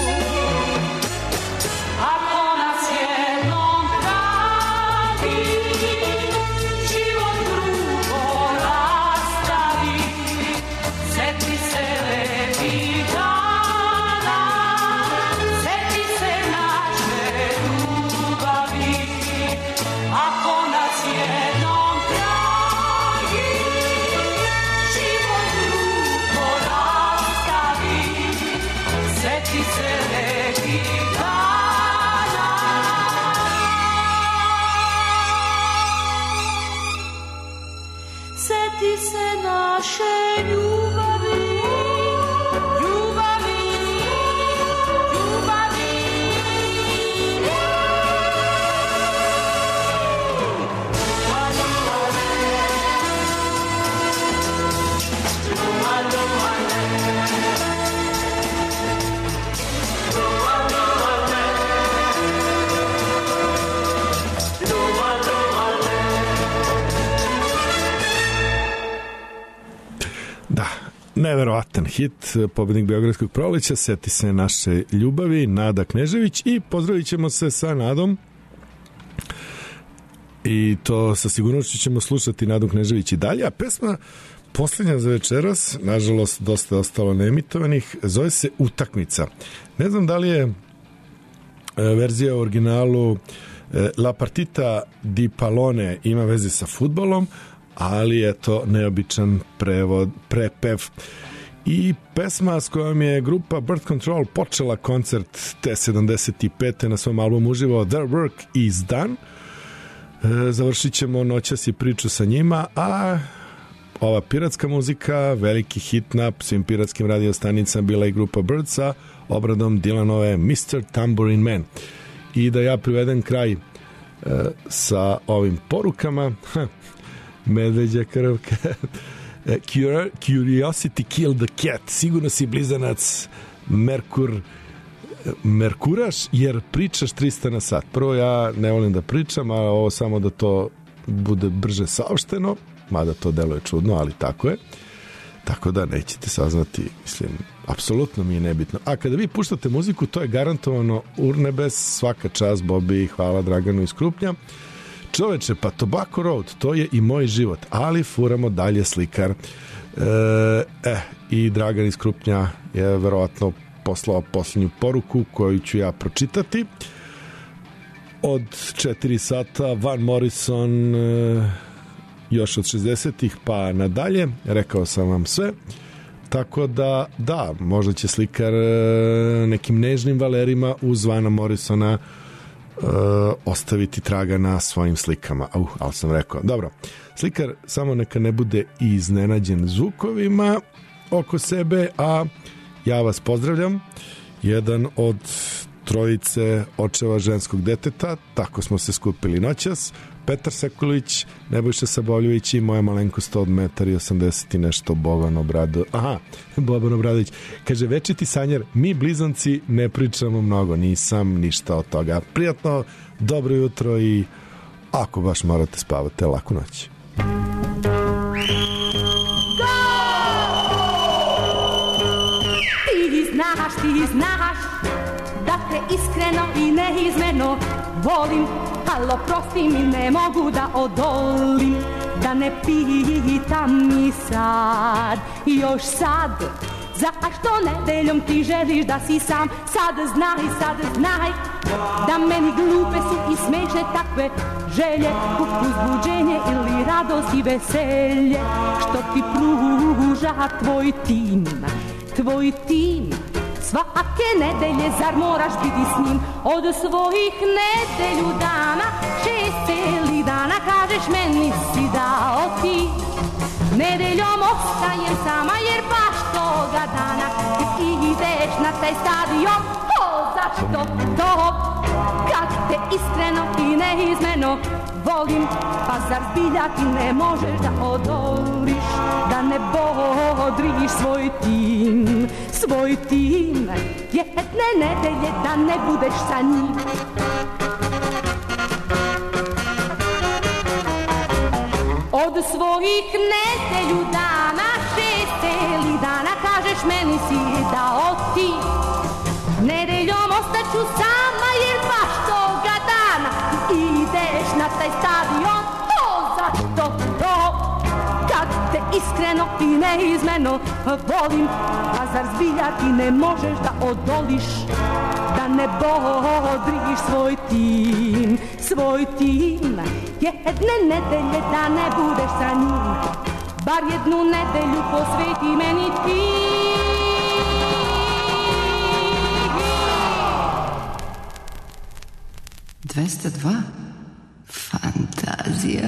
Ako nas jednom traži, život drugo rastavi, seti se lepih dana, seti se naše ljubavi. Ako nas jednom traži, život drugo rastavi, seti se lepih dana. Seti se naše ljubavi, ljubavi, ljubavi. Da, neverovatan hit, pobednik Beogradskog proleća, seti se naše ljubavi, Nada Knežević, i pozdravit ćemo se sa Nadom, i to sa sigurnošću ćemo slušati Nadu Knežević i dalje, a pesma posljednja za večeras, nažalost dosta je ostalo neemitovanih, zove se Utakmica. Ne znam da li je verzija u originalu La partita di pallone ima veze sa fudbalom, ali je to neobičan prevod, prepev. i pesma s kojom je grupa Birth Control počela koncert te sedamdeset pete na svom albumu uživo Their Work Is Done. E, završit ćemo noćas i priču sa njima, a ova piratska muzika, veliki hit na svim piratskim radio stanicama, bila i grupa Bird sa obradom Dylanove mister Tambourine Man. I da ja privedem kraj e, sa ovim porukama. Medveđa krvka. Curiosity killed the cat. Sigurno si blizanac Merkur Merkuraš, jer pričaš trista na sat. Prvo, ja ne volim da pričam, a ovo samo da to bude brže saopšteno, mada to deluje čudno, ali tako je. Tako da nećete saznati, mislim, apsolutno mi je nebitno. A kada vi puštate muziku, to je garantovano urnebes, svaka čast Bobi, hvala Draganu iz Krupnja. Čoveče, pa Tobacco Road, to je i moj život, ali furamo dalje Slikar. E, eh, i Dragan iz Krupnja je verovatno poslao posljednju poruku koju ću ja pročitati. Od četiri sata Van Morrison, e, još od šezdesetih pa nadalje, rekao sam vam sve. Tako da, da, možda će Slikar e, nekim nežnim valerima uz Vana Morrisona Uh, ostaviti traga na svojim slikama. Uh, ali sam rekao, dobro, Slikar samo neka ne bude iznenađen zvukovima oko sebe, a ja vas pozdravljam, jedan od trojice očeva ženskog deteta, tako smo se skupili noćas, Petar Sekulić, Nebojša Saboljević i moja malenkost od metar i osamdeset i nešto Boban Obradović. Aha, Boban Obradović. Kaže, večiti sanjar, mi blizanci ne pričamo mnogo, nisam ništa od toga. Prijatno, dobro jutro i ako baš morate spavate, laku noć. Ti znaš, ti znaš da te iskreno i neizmjerno volim, alo prosti mi, ne mogu da odolim, da ne pitam ni sad, još sad, zašto nedeljom ti želiš da si sam, sad znaj, sad znaj, da meni glupe su i smešne takve želje, uzbuđenje ili radost i veselje, što ti pruža tvoj tim, tvoj tim. Svake nedelje, zar moraš biti s njim? Od svojih nedelju dana, šest celi dana, kažeš meni si dao ti. Nedeljom ostajem sama jer baš toga dana ti ideš na taj stadion. O, zašto to? Kad te iskreno i neizmjerno volim, pa zar zbilja ti ne možeš da odoliš, da ne bodriš svoj tim, svoj tim, jedne nedelje da ne budeš sa njim. Od svojih nedelju dana, šest celi dana, kažeš meni si dao ti. Nedeljom ostaću sama jer baš toga dana ideš na taj stadion. O, zašto to? Kad te iskreno i neizmjerno volim, a zar zbilja ti ne možeš da odoliš, da ne bodriš svoj tim, svoj tim, jedne nedelje da ne budeš sa njim, bar jednu nedelju posveti meni ti. dvesta dva Fantazija.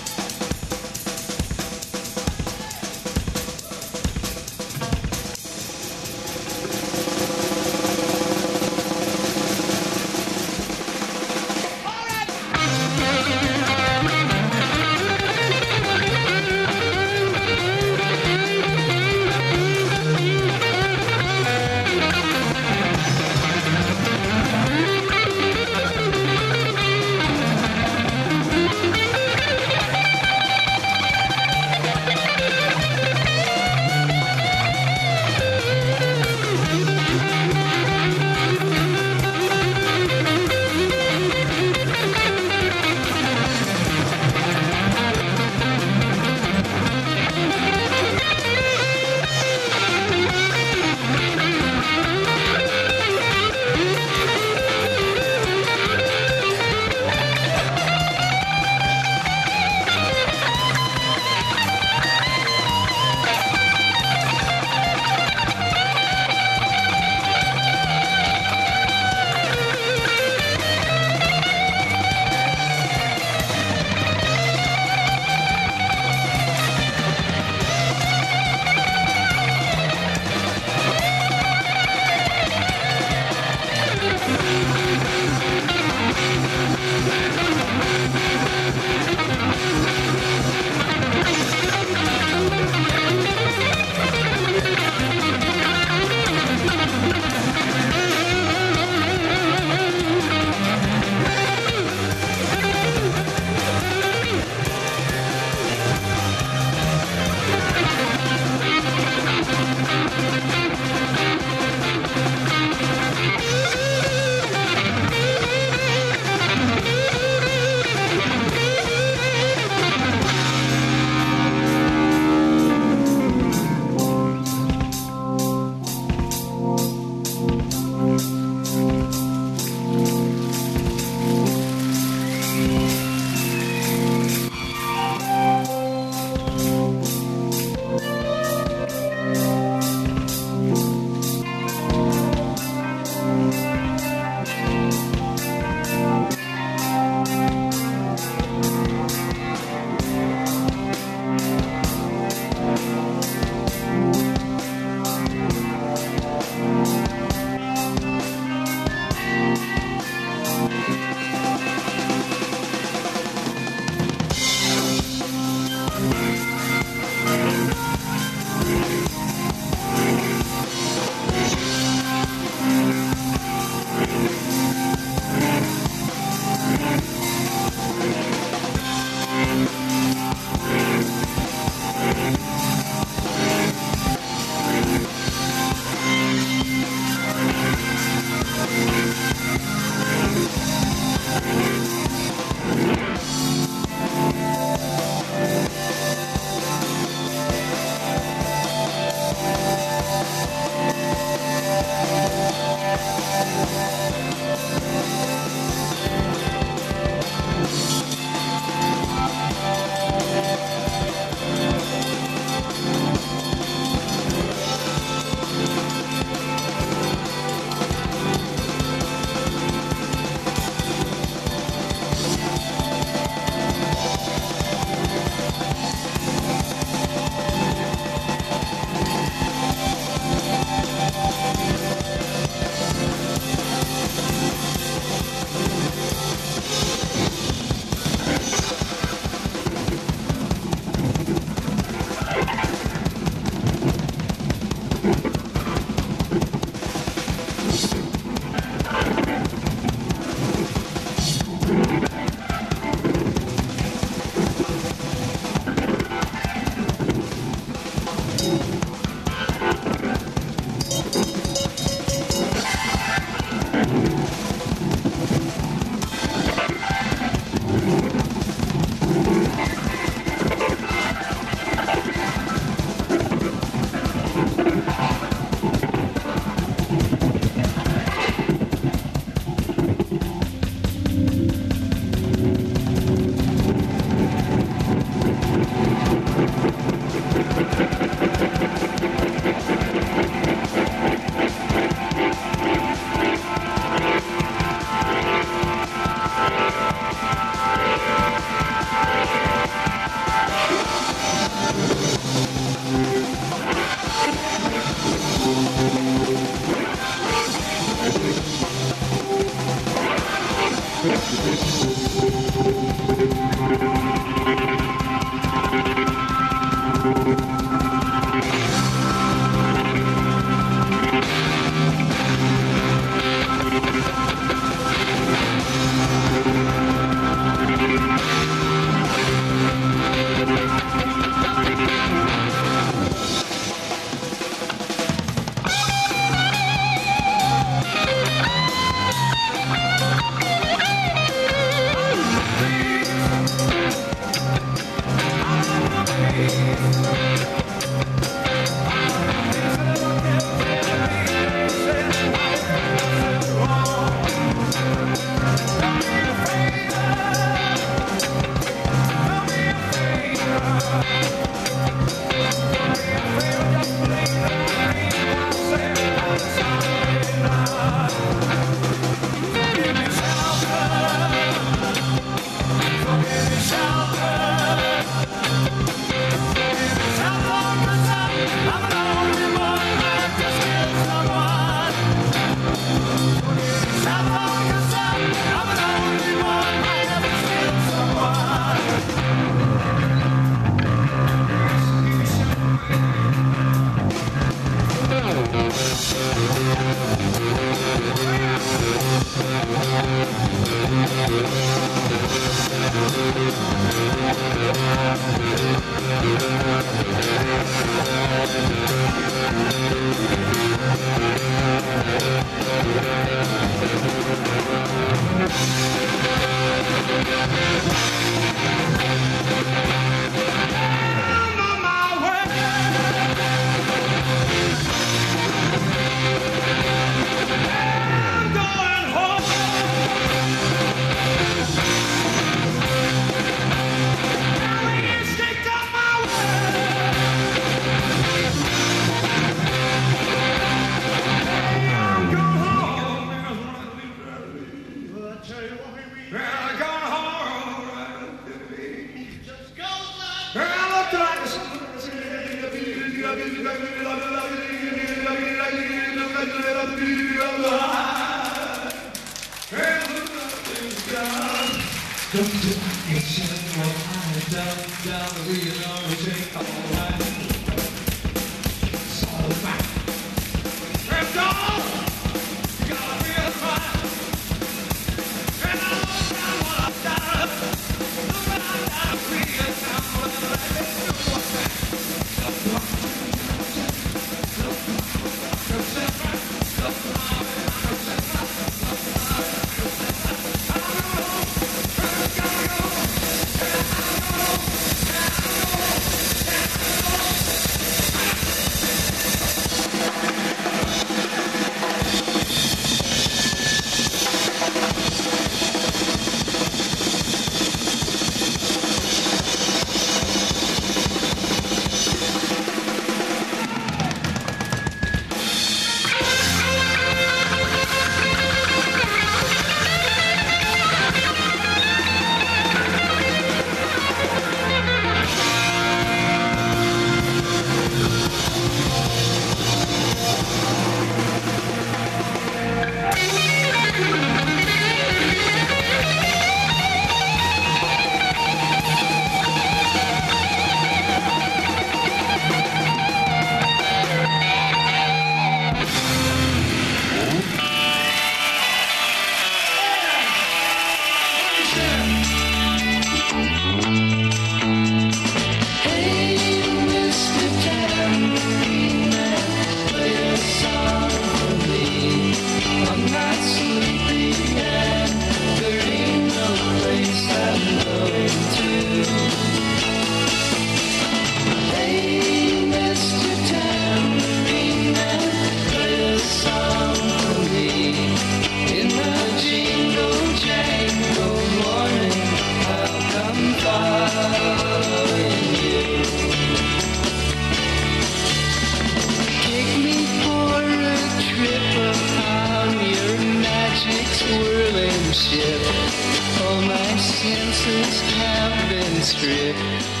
Ship. All my senses have been stripped.